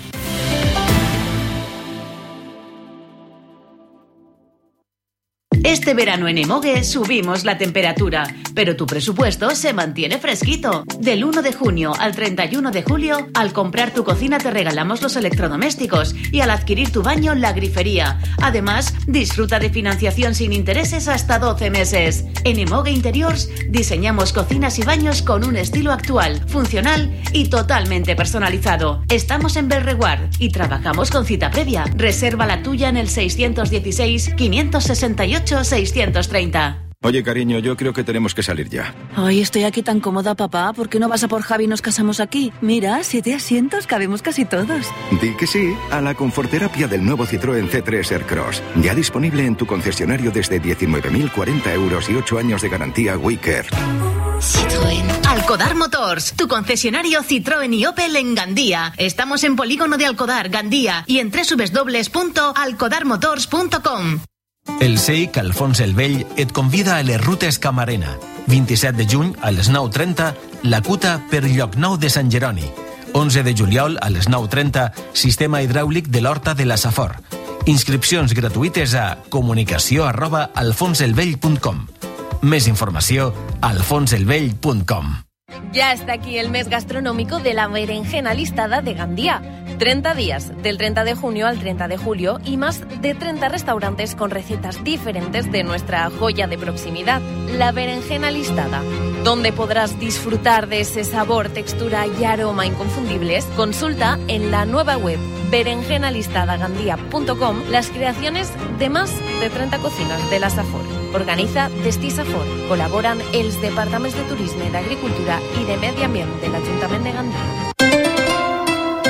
Este verano en Emogue subimos la temperatura, pero tu presupuesto se mantiene fresquito. Del uno de junio al treinta y uno de julio, al comprar tu cocina te regalamos los electrodomésticos y al adquirir tu baño la grifería. Además, disfruta de financiación sin intereses hasta doce meses. En Emogue Interiors diseñamos cocinas y baños con un estilo actual, funcional y totalmente personalizado. Estamos en Belreguard y trabajamos con cita previa. Reserva la tuya en el seiscientos dieciséis, quinientos sesenta y ocho, seiscientos treinta. Oye, cariño, yo creo que tenemos que salir ya. Ay, estoy aquí tan cómoda, papá. ¿Por qué no vas a por Javi y nos casamos aquí? Mira, siete asientos, cabemos casi todos. Di que sí a la conforterapia del nuevo Citroën C tres Aircross. Ya disponible en tu concesionario desde diecinueve mil cuarenta euros y ocho años de garantía WeCare. Citroën. Alcodar Motors, tu concesionario Citroën y Opel en Gandía. Estamos en Polígono de Alcodar, Gandía, y en doble u doble u doble u punto alcodar motors punto com. El S E I C Alfons el Vell et convida a les rutes Camarena. vint-i-set de juny a les nou trenta, la Cuta per Llocnou de Sant Jeroni. onze de juliol a les nou trenta, sistema hidràulic de l'Horta de la Safor. Inscripcions gratuïtes a comunicació arroba alfonselvell punt com. Més informació a alfonselvell punt com. Ya está aquí el mes gastronómico de la berenjena listada de Gandía. treinta días, del treinta de junio al treinta de julio, y más de treinta restaurantes con recetas diferentes de nuestra joya de proximidad, la berenjena listada, donde podrás disfrutar de ese sabor, textura y aroma inconfundibles. Consulta en la nueva web berenjena listada gandía punto com las creaciones de más de treinta cocinas de la Safor. Organiza Destí Safor. Colaboran els departaments de Turisme, d'Agricultura i de Medi Ambient de l'Ajuntament de Gandía.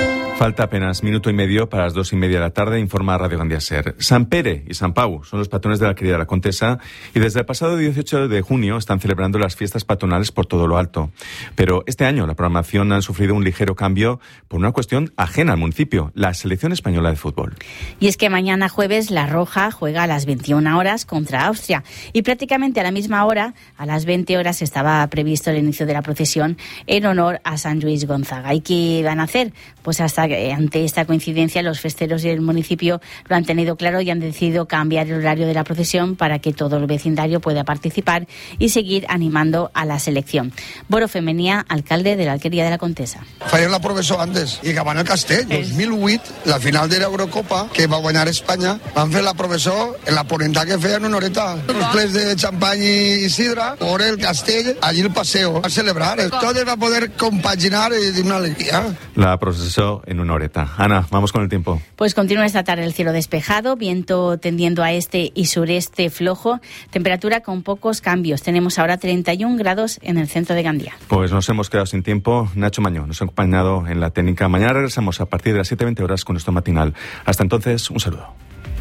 Falta apenas minuto y medio para las dos y media de la tarde, informa Radio Gandia Ser. San Pere y San Pau son los patrones de la querida La Contesa y desde el pasado dieciocho de junio están celebrando las fiestas patronales por todo lo alto. Pero este año la programación ha sufrido un ligero cambio por una cuestión ajena al municipio, la selección española de fútbol. Y es que mañana jueves la Roja juega a las veintiuna horas contra Austria y prácticamente a la misma hora, a las veinte horas, estaba previsto el inicio de la procesión en honor a San Luis Gonzaga. ¿Y qué van a hacer? Pues hasta ante esta coincidencia los festeros del municipio lo han tenido claro y han decidido cambiar el horario de la procesión para que todo el vecindario pueda participar y seguir animando a la selección. Boro Femenía, alcalde de la Alquería de la Contesa. Feien la professó antes i que van al Castell. dos mil vuit, la final de l'Eurocopa, que va guanyar Espanya, van fer la professó en la ponenta que feien una horeta. Los plets de champany i sidra, por el Castell, allí el paseo, a celebrar. Todo va a poder compaginar de una alegría. La procesó en una horeta. Ana, vamos con el tiempo. Pues continúa esta tarde el cielo despejado, viento tendiendo a este y sureste flojo, temperatura con pocos cambios. Tenemos ahora treinta y un grados en el centro de Gandía. Pues nos hemos quedado sin tiempo. Nacho Mañó nos ha acompañado en la técnica. Mañana regresamos a partir de las siete veinte horas con nuestro matinal. Hasta entonces, un saludo.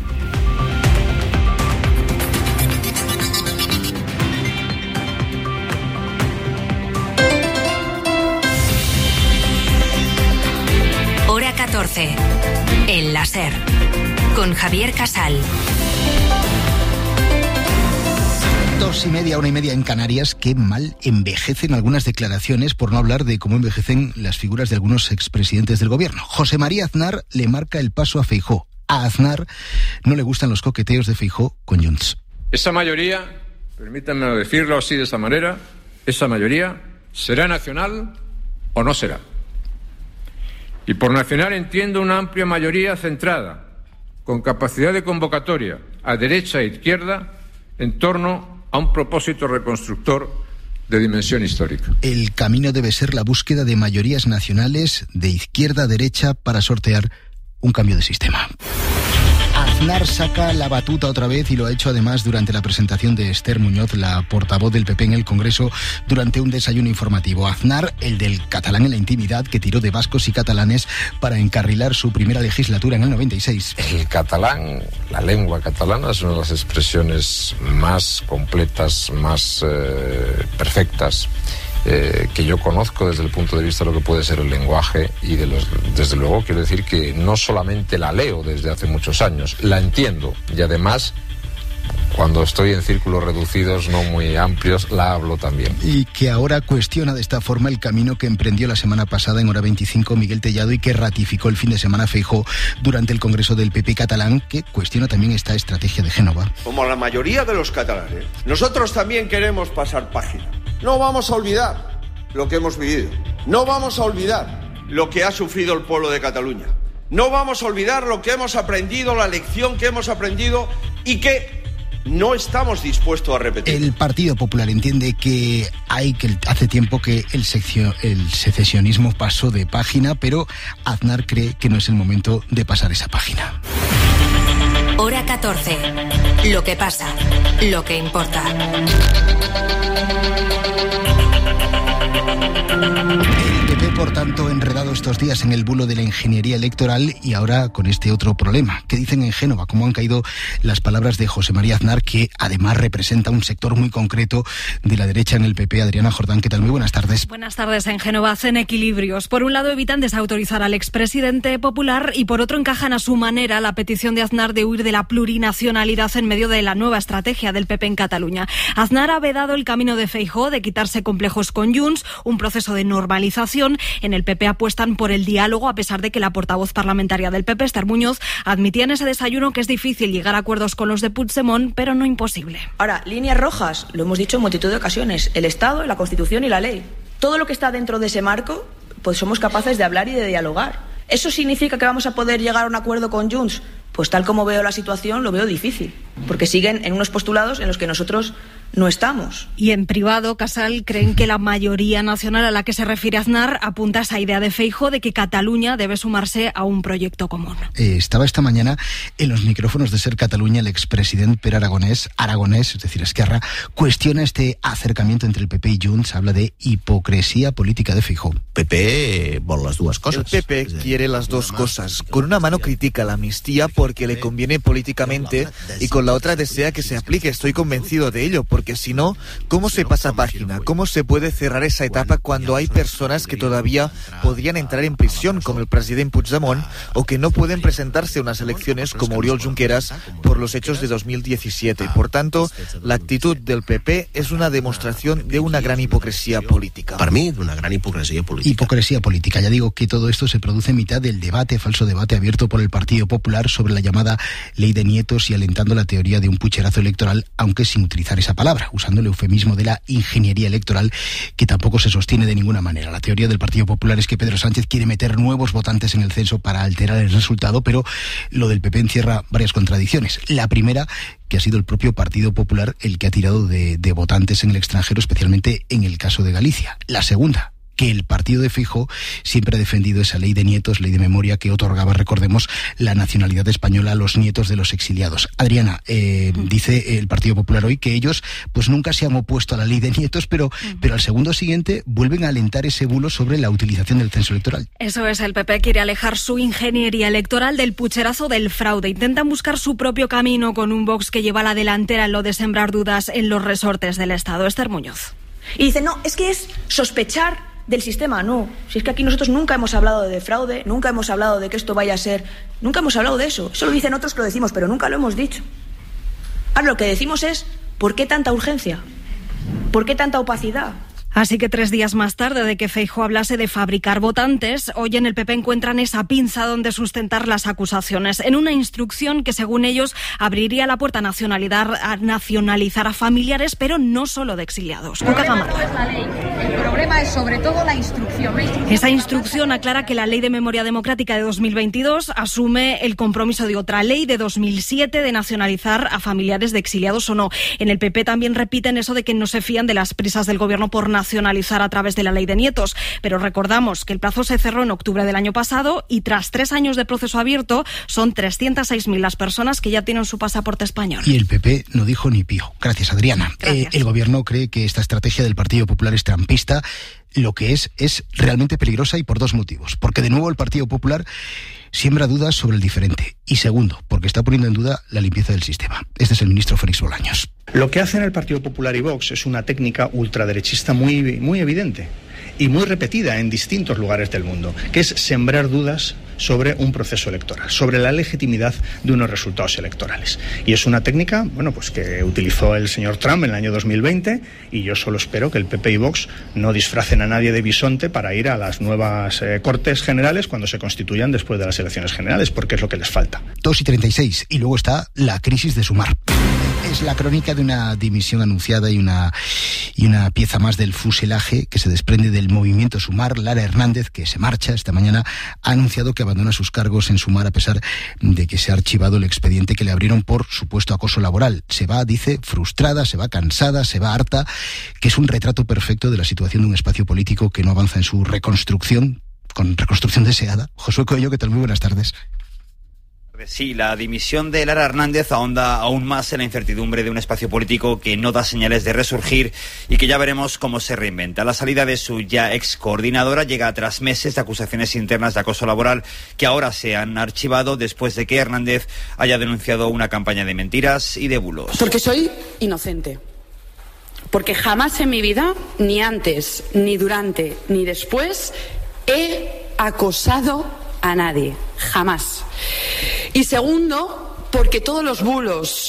Hora catorce. El láser. Con Javier Casal. Dos y media, una y media en Canarias. Qué mal envejecen algunas declaraciones, por no hablar de cómo envejecen las figuras de algunos expresidentes del gobierno. José María Aznar le marca el paso a Feijóo. A Aznar no le gustan los coqueteos de Feijóo con Junts. Esa mayoría, permítanme decirlo así de esta manera, esa mayoría será nacional o no será. Y por nacional entiendo una amplia mayoría centrada, con capacidad de convocatoria a derecha e izquierda, en torno a un propósito reconstructor de dimensión histórica. El camino debe ser la búsqueda de mayorías nacionales de izquierda a derecha para sortear un cambio de sistema. Aznar saca la batuta otra vez y lo ha hecho además durante la presentación de Esther Muñoz, la portavoz del P P en el Congreso, durante un desayuno informativo. Aznar, el del catalán en la intimidad, que tiró de vascos y catalanes para encarrilar su primera legislatura en el noventa y seis. El catalán, la lengua catalana, es una de las expresiones más completas, más eh, perfectas Eh, que yo conozco desde el punto de vista de lo que puede ser el lenguaje y de los, desde luego quiero decir que no solamente la leo desde hace muchos años, la entiendo y además cuando estoy en círculos reducidos, no muy amplios, la hablo también. Y que ahora cuestiona de esta forma el camino que emprendió la semana pasada en Hora veinticinco Miguel Tellado y que ratificó el fin de semana Feijóo durante el Congreso del P P catalán, que cuestiona también esta estrategia de Génova. Como la mayoría de los catalanes, nosotros también queremos pasar página. No vamos a olvidar lo que hemos vivido. No vamos a olvidar lo que ha sufrido el pueblo de Cataluña. No vamos a olvidar lo que hemos aprendido, la lección que hemos aprendido y que no estamos dispuestos a repetir. El Partido Popular entiende que hay que hace tiempo que el, seccio, el secesionismo pasó de página, pero Aznar cree que no es el momento de pasar esa página. Hora catorce. Lo que pasa, lo que importa. El P P, por tanto, enredado estos días en el bulo de la ingeniería electoral y ahora con este otro problema. ¿Qué dicen en Génova? ¿Cómo han caído las palabras de José María Aznar, que además representa un sector muy concreto de la derecha en el P P? Adriana Jordán, ¿qué tal? Muy buenas tardes. Buenas tardes. En Génova hacen equilibrios. Por un lado evitan desautorizar al expresidente popular y por otro encajan a su manera la petición de Aznar de huir de la plurinacionalidad en medio de la nueva estrategia del P P en Cataluña. Aznar ha vedado el camino de Feijóo de quitarse complejos con Junts, un proceso de normalización. En el P P apuestan por el diálogo, a pesar de que la portavoz parlamentaria del P P, Esther Muñoz, admitía en ese desayuno que es difícil llegar a acuerdos con los de Puigdemont, pero no imposible. Ahora, líneas rojas, lo hemos dicho en multitud de ocasiones, el Estado, la Constitución y la ley. Todo lo que está dentro de ese marco, pues somos capaces de hablar y de dialogar. ¿Eso significa que vamos a poder llegar a un acuerdo con Junts? Pues pues tal como veo la situación, lo veo difícil, porque siguen en unos postulados en los que nosotros no estamos. Y en privado, Casal, creen que la mayoría nacional a la que se refiere Aznar apunta a esa idea de Feijóo de que Cataluña debe sumarse a un proyecto común. Eh, estaba esta mañana en los micrófonos de Ser Cataluña el expresidente Per Aragonés, Aragonés, es decir, Esquerra, cuestiona este acercamiento entre el P P y Junts, habla de hipocresía política de Feijóo. P P por las dos cosas. El P P quiere las dos cosas. Con una mano critica la amnistía porque le conviene políticamente y con la otra desea que se aplique. Estoy convencido de ello, porque si no, ¿cómo se pasa página? ¿Cómo se puede cerrar esa etapa cuando hay personas que todavía podrían entrar en prisión, como el presidente Puigdemont, o que no pueden presentarse a unas elecciones como Oriol Junqueras por los hechos de dos mil diecisiete? Por tanto, la actitud del P P es una demostración de una gran hipocresía política. Para mí, de una gran hipocresía política. Hipocresía política. Ya digo que todo esto se produce en mitad del debate, falso debate abierto por el Partido Popular sobre la llamada Ley de Nietos y alentando la teoría de un pucherazo electoral, aunque sin utilizar esa palabra, usando el eufemismo de la ingeniería electoral, que tampoco se sostiene de ninguna manera. La teoría del Partido Popular es que Pedro Sánchez quiere meter nuevos votantes en el censo para alterar el resultado, pero lo del P P encierra varias contradicciones. La primera, que ha sido el propio Partido Popular el que ha tirado de, de votantes en el extranjero, especialmente en el caso de Galicia. La segunda, que el partido de Feijóo siempre ha defendido esa ley de nietos, ley de memoria que otorgaba, recordemos, la nacionalidad española a los nietos de los exiliados. Adriana, eh, dice el Partido Popular hoy que ellos pues nunca se han opuesto a la ley de nietos, pero, pero al segundo siguiente vuelven a alentar ese bulo sobre la utilización del censo electoral. Eso es, el P P quiere alejar su ingeniería electoral del pucherazo del fraude. Intentan buscar su propio camino con un Vox que lleva la delantera en lo de sembrar dudas en los resortes del Estado. Esther Muñoz. Y dicen, no, es que es sospechar del sistema. No, si es que aquí nosotros nunca hemos hablado de fraude, nunca hemos hablado de que esto vaya a ser, nunca hemos hablado de eso. Eso lo dicen otros que lo decimos, pero nunca lo hemos dicho. Ahora lo que decimos es, ¿por qué tanta urgencia? ¿Por qué tanta opacidad? Así que tres días más tarde de que Feijóo hablase de fabricar votantes, hoy en el P P encuentran esa pinza donde sustentar las acusaciones, en una instrucción que, según ellos, abriría la puerta a, nacionalidad, a nacionalizar a familiares, pero no solo de exiliados. El problema no es la ley, el problema es sobre todo la instrucción. la instrucción. Esa instrucción aclara que la Ley de Memoria Democrática de dos mil veintidós asume el compromiso de otra ley de dos mil siete de nacionalizar a familiares de exiliados o no. En el P P también repiten eso de que no se fían de las prisas del gobierno por nacionalizar nacionalizar a través de la ley de nietos, pero recordamos que el plazo se cerró en octubre del año pasado y tras tres años de proceso abierto son trescientas seis mil las personas que ya tienen su pasaporte español. Y el P P no dijo ni pío. Gracias, Adriana. Gracias. Eh, el gobierno cree que esta estrategia del Partido Popular es trampista. Lo que es, es realmente peligrosa y por dos motivos. Porque de nuevo el Partido Popular siembra dudas sobre el diferente. Y segundo, porque está poniendo en duda la limpieza del sistema. Este es el ministro Félix Bolaños. Lo que hacen el Partido Popular y Vox es una técnica ultraderechista muy, muy evidente y muy repetida en distintos lugares del mundo, que es sembrar dudas sobre un proceso electoral, sobre la legitimidad de unos resultados electorales. Y es una técnica, bueno, pues que utilizó el señor Trump en el año dos mil veinte, y yo solo espero que el P P y Vox no disfracen a nadie de bisonte para ir a las nuevas eh, Cortes Generales cuando se constituyan después de las elecciones generales, porque es lo que les falta. dos y treinta y seis, y luego está la crisis de Sumar. Es la crónica de una dimisión anunciada y una, y una pieza más del fuselaje que se desprende del movimiento Sumar. Lara Hernández, que se marcha esta mañana, ha anunciado que abandona sus cargos en Sumar a pesar de que se ha archivado el expediente que le abrieron por supuesto acoso laboral. Se va, dice, frustrada, se va cansada, se va harta, que es un retrato perfecto de la situación de un espacio político que no avanza en su reconstrucción, con reconstrucción deseada. Josué Coello, ¿qué tal? Muy buenas tardes. Sí, la dimisión de Lara Hernández ahonda aún más en la incertidumbre de un espacio político que no da señales de resurgir y que ya veremos cómo se reinventa. La salida de su ya ex coordinadora llega tras meses de acusaciones internas de acoso laboral que ahora se han archivado después de que Hernández haya denunciado una campaña de mentiras y de bulos. Porque soy inocente. Porque jamás en mi vida, ni antes, ni durante, ni después, he acosado a nadie, jamás. Y segundo, porque todos los bulos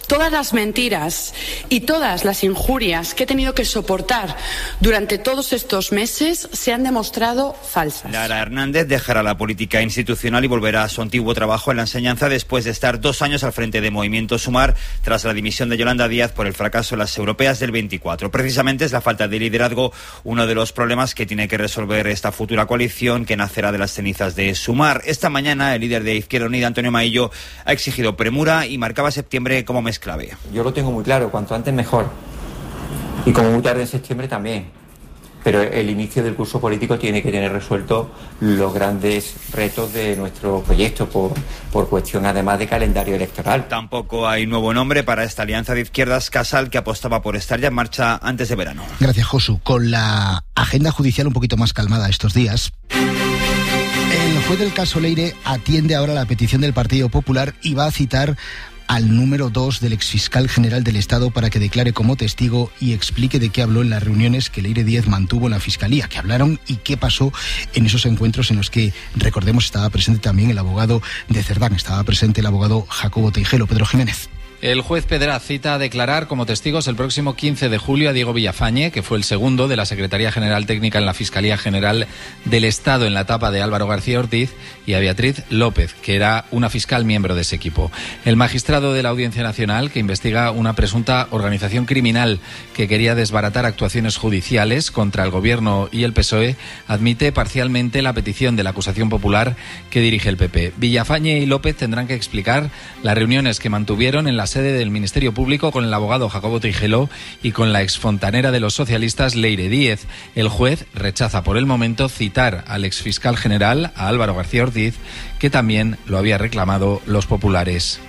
Todas las mentiras y todas las injurias que he tenido que soportar durante todos estos meses se han demostrado falsas. Lara Hernández dejará la política institucional y volverá a su antiguo trabajo en la enseñanza después de estar dos años al frente de Movimiento Sumar tras la dimisión de Yolanda Díaz por el fracaso en las europeas del veinticuatro. Precisamente es la falta de liderazgo uno de los problemas que tiene que resolver esta futura coalición que nacerá de las cenizas de Sumar. Esta mañana el líder de Izquierda Unida, Antonio Maillo, ha exigido premura y marcaba septiembre como mes clave. Yo lo tengo muy claro, cuanto antes mejor. Y como muy tarde en septiembre también. Pero el inicio del curso político tiene que tener resuelto los grandes retos de nuestro proyecto por, por cuestión además de calendario electoral. Tampoco hay nuevo nombre para esta alianza de izquierdas, Casal, que apostaba por estar ya en marcha antes de verano. Gracias, Josu. Con la agenda judicial un poquito más calmada estos días, el juez del caso Leire atiende ahora la petición del Partido Popular y va a citar al número dos del exfiscal general del Estado para que declare como testigo y explique de qué habló en las reuniones que Leire Díez mantuvo en la Fiscalía, que hablaron y qué pasó en esos encuentros en los que, recordemos, estaba presente también el abogado de Cerdán, estaba presente el abogado Jacobo Teijelo. Pedro Jiménez. El juez Pedraz cita a declarar como testigos el próximo quince de julio a Diego Villafañe, que fue el segundo de la Secretaría General Técnica en la Fiscalía General del Estado en la etapa de Álvaro García Ortiz, y a Beatriz López, que era una fiscal miembro de ese equipo. El magistrado de la Audiencia Nacional, que investiga una presunta organización criminal que quería desbaratar actuaciones judiciales contra el Gobierno y el P S O E, admite parcialmente la petición de la acusación popular que dirige el P P. Villafañe y López tendrán que explicar las reuniones que mantuvieron en la sede del Ministerio Público con el abogado Jacobo Teijelo y con la exfontanera de los socialistas Leire Díez. El juez rechaza por el momento citar al exfiscal general, a Álvaro García Ortiz, que también lo había reclamado los populares.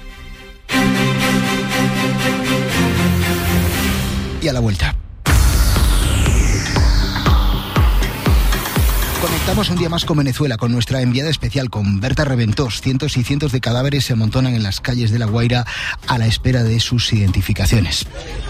Y a la vuelta. Conectamos un día más con Venezuela, con nuestra enviada especial, con Berta Reventós. Cientos y cientos de cadáveres se amontonan en las calles de La Guaira a la espera de sus identificaciones.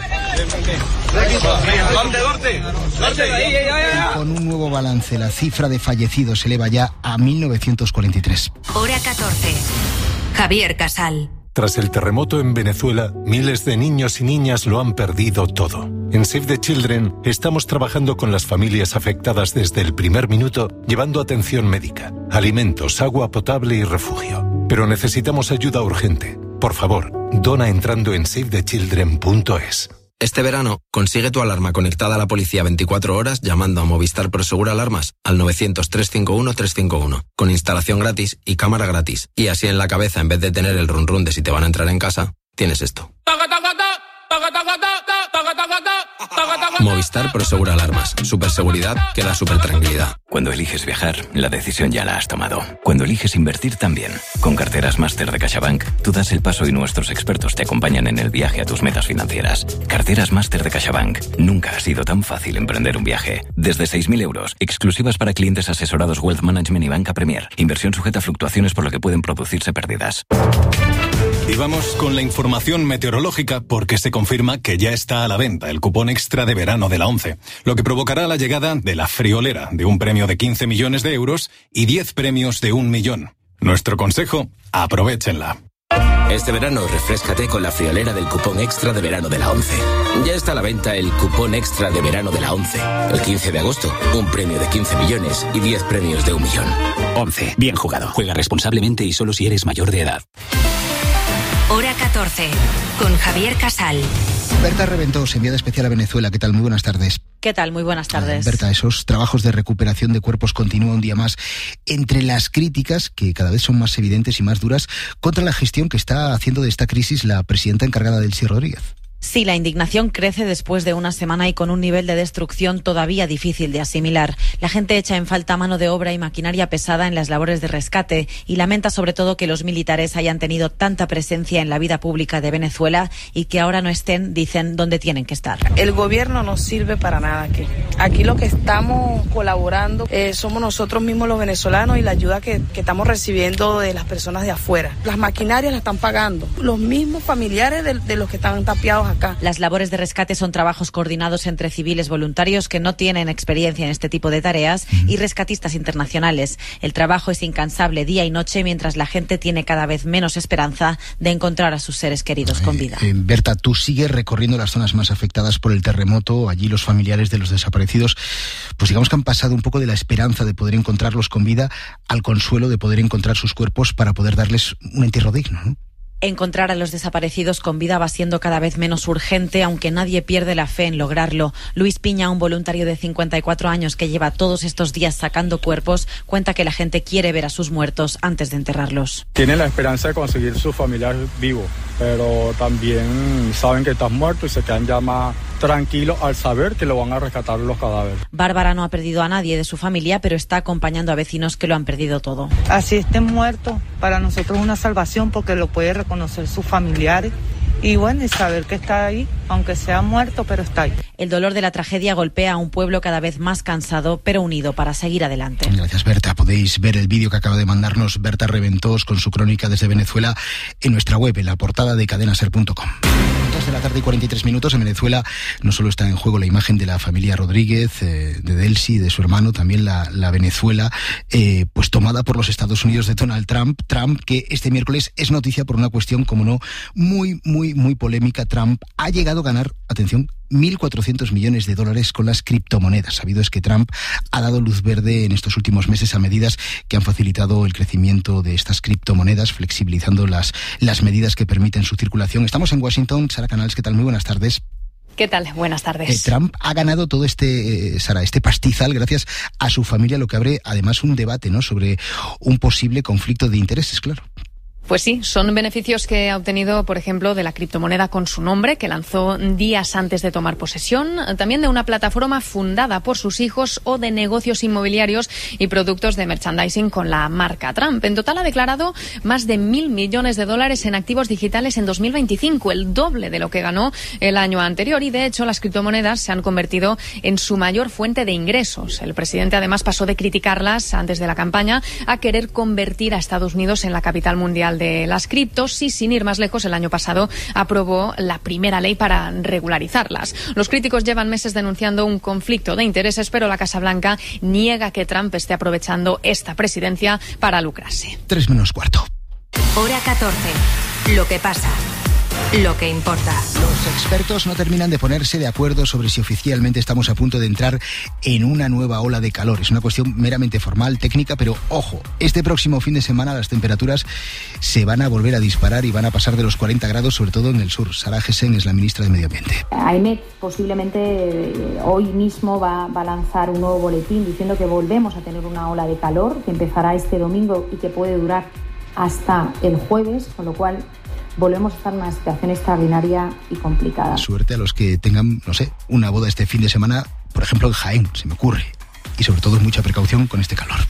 Con un nuevo balance, la cifra de fallecidos se eleva ya a mil novecientos cuarenta y tres. Hora catorce. Javier Casal. Tras el terremoto en Venezuela, miles de niños y niñas lo han perdido todo. En Save the Children estamos trabajando con las familias afectadas desde el primer minuto, llevando atención médica, alimentos, agua potable y refugio. Pero necesitamos ayuda urgente. Por favor, dona entrando en save the children punto es. Este verano, consigue tu alarma conectada a la policía veinticuatro horas llamando a Movistar Prosegur Alarmas al novecientos, trescientos cincuenta y uno, trescientos cincuenta y uno, con instalación gratis y cámara gratis. Y así en la cabeza, en vez de tener el run run de si te van a entrar en casa, tienes esto. Movistar Prosegur Alarmas. Superseguridad que da supertranquilidad. Cuando eliges viajar, la decisión ya la has tomado. Cuando eliges invertir también. Con carteras Máster de CaixaBank, tú das el paso y nuestros expertos te acompañan en el viaje a tus metas financieras. Carteras Máster de CaixaBank. Nunca ha sido tan fácil emprender un viaje. Desde seis mil euros. Exclusivas para clientes asesorados Wealth Management y Banca Premier. Inversión sujeta a fluctuaciones por lo que pueden producirse pérdidas. Y vamos con la información meteorológica porque se confirma que ya está a la venta el cupón extra de verano de la ONCE, lo que provocará la llegada de la friolera de un premio de quince millones de euros y diez premios de un millón. Nuestro consejo, aprovéchenla. Este verano refréscate con la friolera del cupón extra de verano de la ONCE. Ya está a la venta el cupón extra de verano de la ONCE. El quince de agosto, un premio de quince millones y diez premios de un millón. ONCE, bien jugado. Juega responsablemente y solo si eres mayor de edad. Hora catorce, con Javier Casal. Berta Reventós, enviada especial a Venezuela. ¿Qué tal? Muy buenas tardes. ¿Qué tal? Muy buenas tardes. Berta, esos trabajos de recuperación de cuerpos continúan un día más entre las críticas, que cada vez son más evidentes y más duras, contra la gestión que está haciendo de esta crisis la presidenta encargada del Sí, Rodríguez. Sí, la indignación crece después de una semana y con un nivel de destrucción todavía difícil de asimilar. La gente echa en falta mano de obra y maquinaria pesada en las labores de rescate y lamenta sobre todo que los militares hayan tenido tanta presencia en la vida pública de Venezuela y que ahora no estén, dicen, donde tienen que estar. El gobierno no sirve para nada aquí. Aquí lo que estamos colaborando eh, somos nosotros mismos los venezolanos y la ayuda que, que estamos recibiendo de las personas de afuera. Las maquinarias las están pagando los mismos familiares de, de los que están tapiados acá. Las labores de rescate son trabajos coordinados entre civiles voluntarios que no tienen experiencia en este tipo de tareas y rescatistas internacionales. El trabajo es incansable día y noche mientras la gente tiene cada vez menos esperanza de encontrar a sus seres queridos con vida. Eh, eh, Berta, tú sigues recorriendo las zonas más afectadas por el terremoto. Allí los familiares de los desaparecidos, pues digamos que han pasado un poco de la esperanza de poder encontrarlos con vida al consuelo de poder encontrar sus cuerpos para poder darles un entierro digno, ¿no? Encontrar a los desaparecidos con vida va siendo cada vez menos urgente, aunque nadie pierde la fe en lograrlo. Luis Piña, un voluntario de cincuenta y cuatro años que lleva todos estos días sacando cuerpos, cuenta que la gente quiere ver a sus muertos antes de enterrarlos. Tienen la esperanza de conseguir su familiar vivo, pero también saben que están muertos y se quedan ya más tranquilos al saber que lo van a rescatar los cadáveres. Bárbara no ha perdido a nadie de su familia, pero está acompañando a vecinos que lo han perdido todo. Así estén muertos, para nosotros es una salvación porque lo puede reconocer sus familiares y bueno, y saber que está ahí, aunque sea muerto, pero está ahí. El dolor de la tragedia golpea a un pueblo cada vez más cansado, pero unido para seguir adelante. Gracias, Berta. Podéis ver el vídeo que acaba de mandarnos Berta Reventós con su crónica desde Venezuela en nuestra web, en la portada de cadena ser punto com. Dos de la tarde y cuarenta y tres minutos. En Venezuela no solo está en juego la imagen de la familia Rodríguez, eh, de Delcy, de su hermano, también la, la Venezuela, eh, pues tomada por los Estados Unidos de Donald Trump. Trump, que este miércoles es noticia por una cuestión, como no, muy, muy, muy polémica. Trump ha llegado a ganar, atención, mil cuatrocientos millones de dólares con las criptomonedas. Sabido es que Trump ha dado luz verde en estos últimos meses a medidas que han facilitado el crecimiento de estas criptomonedas, flexibilizando las, las medidas que permiten su circulación. Estamos en Washington. Sara Canals, ¿qué tal? Muy buenas tardes. ¿Qué tal? Buenas tardes. Eh, Trump ha ganado todo este, eh, Sara, este pastizal gracias a su familia, lo que abre además un debate, ¿no?, sobre un posible conflicto de intereses, claro. Pues sí, son beneficios que ha obtenido, por ejemplo, de la criptomoneda con su nombre, que lanzó días antes de tomar posesión, también de una plataforma fundada por sus hijos o de negocios inmobiliarios y productos de merchandising con la marca Trump. En total ha declarado más de mil millones de dólares en activos digitales en dos mil veinticinco, el doble de lo que ganó el año anterior. Y, de hecho, las criptomonedas se han convertido en su mayor fuente de ingresos. El presidente, además, pasó de criticarlas antes de la campaña a querer convertir a Estados Unidos en la capital mundial de las criptos y, sin ir más lejos, el año pasado aprobó la primera ley para regularizarlas. Los críticos llevan meses denunciando un conflicto de intereses, pero la Casa Blanca niega que Trump esté aprovechando esta presidencia para lucrarse. Tres menos cuarto. Hora catorce. Lo que pasa. Lo que importa. Los expertos no terminan de ponerse de acuerdo sobre si oficialmente estamos a punto de entrar en una nueva ola de calor. Es una cuestión meramente formal, técnica, pero ojo, este próximo fin de semana las temperaturas se van a volver a disparar y van a pasar de los cuarenta grados, sobre todo en el sur. Sara Gessen es la ministra de Medio Ambiente. AEMET posiblemente hoy mismo va, va a lanzar un nuevo boletín diciendo que volvemos a tener una ola de calor que empezará este domingo y que puede durar hasta el jueves, con lo cual volvemos a estar en una situación extraordinaria y complicada. Suerte a los que tengan, no sé, una boda este fin de semana, por ejemplo en Jaén, se me ocurre. Y sobre todo mucha precaución con este calor.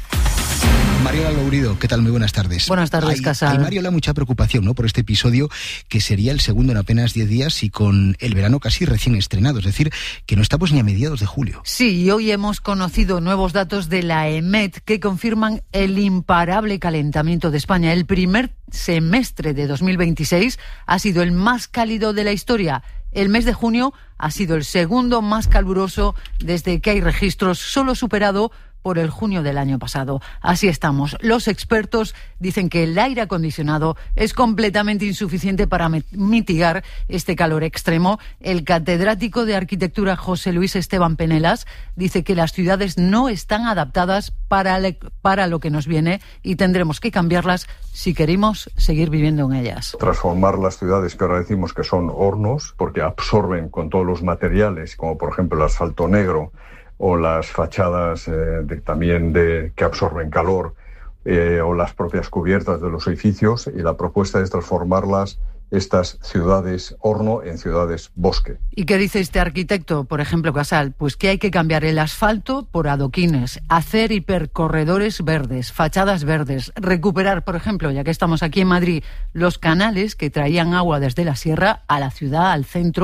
Mariola Lourido, ¿qué tal? Muy buenas tardes. Buenas tardes, hay, Casal. Hay, Mariola, mucha preocupación, ¿no?, por este episodio, que sería el segundo en apenas diez días y con el verano casi recién estrenado. Es decir, que no estamos ni a mediados de julio. Sí, y hoy hemos conocido nuevos datos de la AEMET que confirman el imparable calentamiento de España. El primer semestre de dos mil veintiséis ha sido el más cálido de la historia. El mes de junio ha sido el segundo más caluroso desde que hay registros, solo superado por el junio del año pasado. Así estamos. Los expertos dicen que el aire acondicionado es completamente insuficiente para mitigar este calor extremo. El catedrático de arquitectura José Luis Esteban Penelas dice que las ciudades no están adaptadas para, le, para lo que nos viene y tendremos que cambiarlas si queremos seguir viviendo en ellas. Transformar las ciudades que ahora decimos que son hornos, porque absorben con todos los materiales, como por ejemplo el asfalto negro, o las fachadas eh, de, también de, que absorben calor, eh, o las propias cubiertas de los edificios, y la propuesta es transformarlas, estas ciudades horno, en ciudades bosque. ¿Y qué dice este arquitecto, por ejemplo, Casal? Pues que hay que cambiar el asfalto por adoquines, hacer hipercorredores verdes, fachadas verdes, recuperar, por ejemplo, ya que estamos aquí en Madrid, los canales que traían agua desde la sierra a la ciudad, al centro,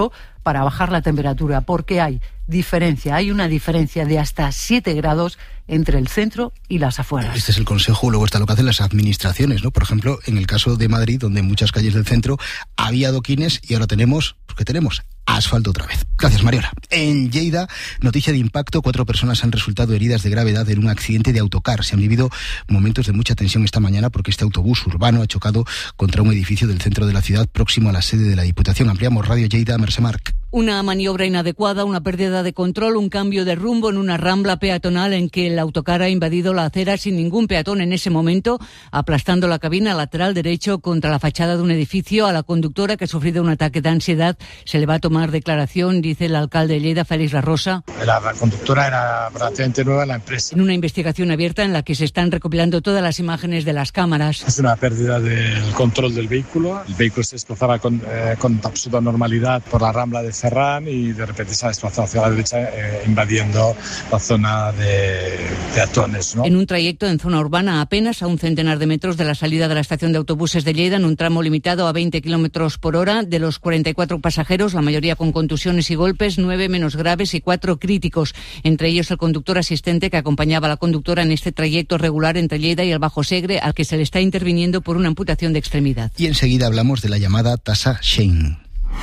para bajar la temperatura, porque hay diferencia, hay una diferencia de hasta siete grados entre el centro y las afueras. Este es el consejo, luego está lo que hacen las administraciones, ¿no? Por ejemplo, en el caso de Madrid, donde en muchas calles del centro había adoquines y ahora tenemos, pues ¿qué tenemos? Asfalto otra vez. Gracias, Mariola. En Lleida, noticia de impacto, cuatro personas han resultado heridas de gravedad en un accidente de autocar. Se han vivido momentos de mucha tensión esta mañana porque este autobús urbano ha chocado contra un edificio del centro de la ciudad próximo a la sede de la Diputación. Ampliamos Radio Lleida, Mercè Marc. Una maniobra inadecuada, una pérdida de control, un cambio de rumbo en una rambla peatonal en que el autocar ha invadido la acera sin ningún peatón en ese momento, aplastando la cabina lateral derecho contra la fachada de un edificio. A la conductora, que ha sufrido un ataque de ansiedad, se le va a tomar declaración, dice el alcalde de Lleida, Félix La Rosa. La, la conductora era relativamente nueva en la empresa. En una investigación abierta en la que se están recopilando todas las imágenes de las cámaras. Es una pérdida del control del vehículo. El vehículo se desplazaba con, eh, con absoluta normalidad por la rambla de Ferran y de repente se ha desplazado hacia la derecha, eh, invadiendo la zona de peatones, ¿no? En un trayecto en zona urbana, apenas a un centenar de metros de la salida de la estación de autobuses de Lleida, en un tramo limitado a veinte kilómetros por hora. De los cuarenta y cuatro pasajeros, la mayoría con contusiones y golpes, nueve menos graves y cuatro críticos. Entre ellos el conductor asistente que acompañaba a la conductora en este trayecto regular entre Lleida y el Bajo Segre, al que se le está interviniendo por una amputación de extremidad. Y enseguida hablamos de la llamada tasa Shein.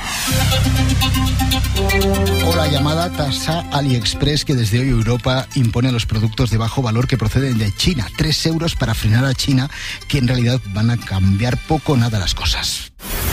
O la llamada tasa AliExpress, que desde hoy Europa impone a los productos de bajo valor que proceden de China. Tres euros para frenar a China, que en realidad van a cambiar poco o nada las cosas.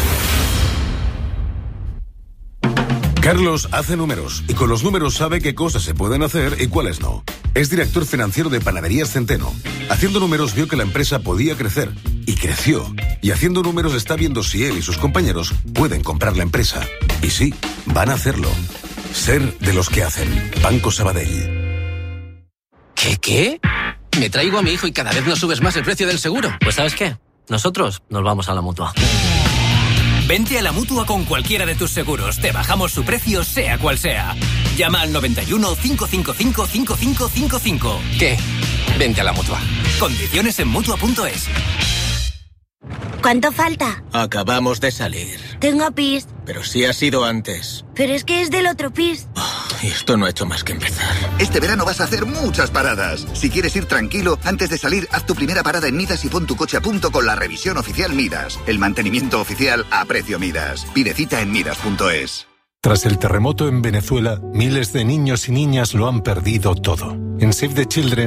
Carlos hace números y con los números sabe qué cosas se pueden hacer y cuáles no. Es director financiero de Panaderías Centeno. Haciendo números vio que la empresa podía crecer y creció. Y haciendo números está viendo si él y sus compañeros pueden comprar la empresa. Y sí, van a hacerlo. Ser de los que hacen. Banco Sabadell. ¿Qué, qué? Me traigo a mi hijo y cada vez nos subes más el precio del seguro. Pues ¿sabes qué? Nosotros nos vamos a la Mutua. Vente a la Mutua con cualquiera de tus seguros. Te bajamos su precio, sea cual sea. Llama al noventa y uno, cinco cinco cinco, cinco cinco cinco cinco. ¿Qué? Vente a la Mutua. Condiciones en Mutua punto es. ¿Cuánto falta? Acabamos de salir. Tengo pis. Pero sí ha sido antes. Pero es que es del otro pis. Oh, y esto no ha hecho más que empezar. Este verano vas a hacer muchas paradas. Si quieres ir tranquilo, antes de salir, haz tu primera parada en Midas y pon tu coche a punto con la revisión oficial Midas. El mantenimiento oficial a precio Midas. Pide cita en Midas punto es. Tras el terremoto en Venezuela, miles de niños y niñas lo han perdido todo. En Save the Children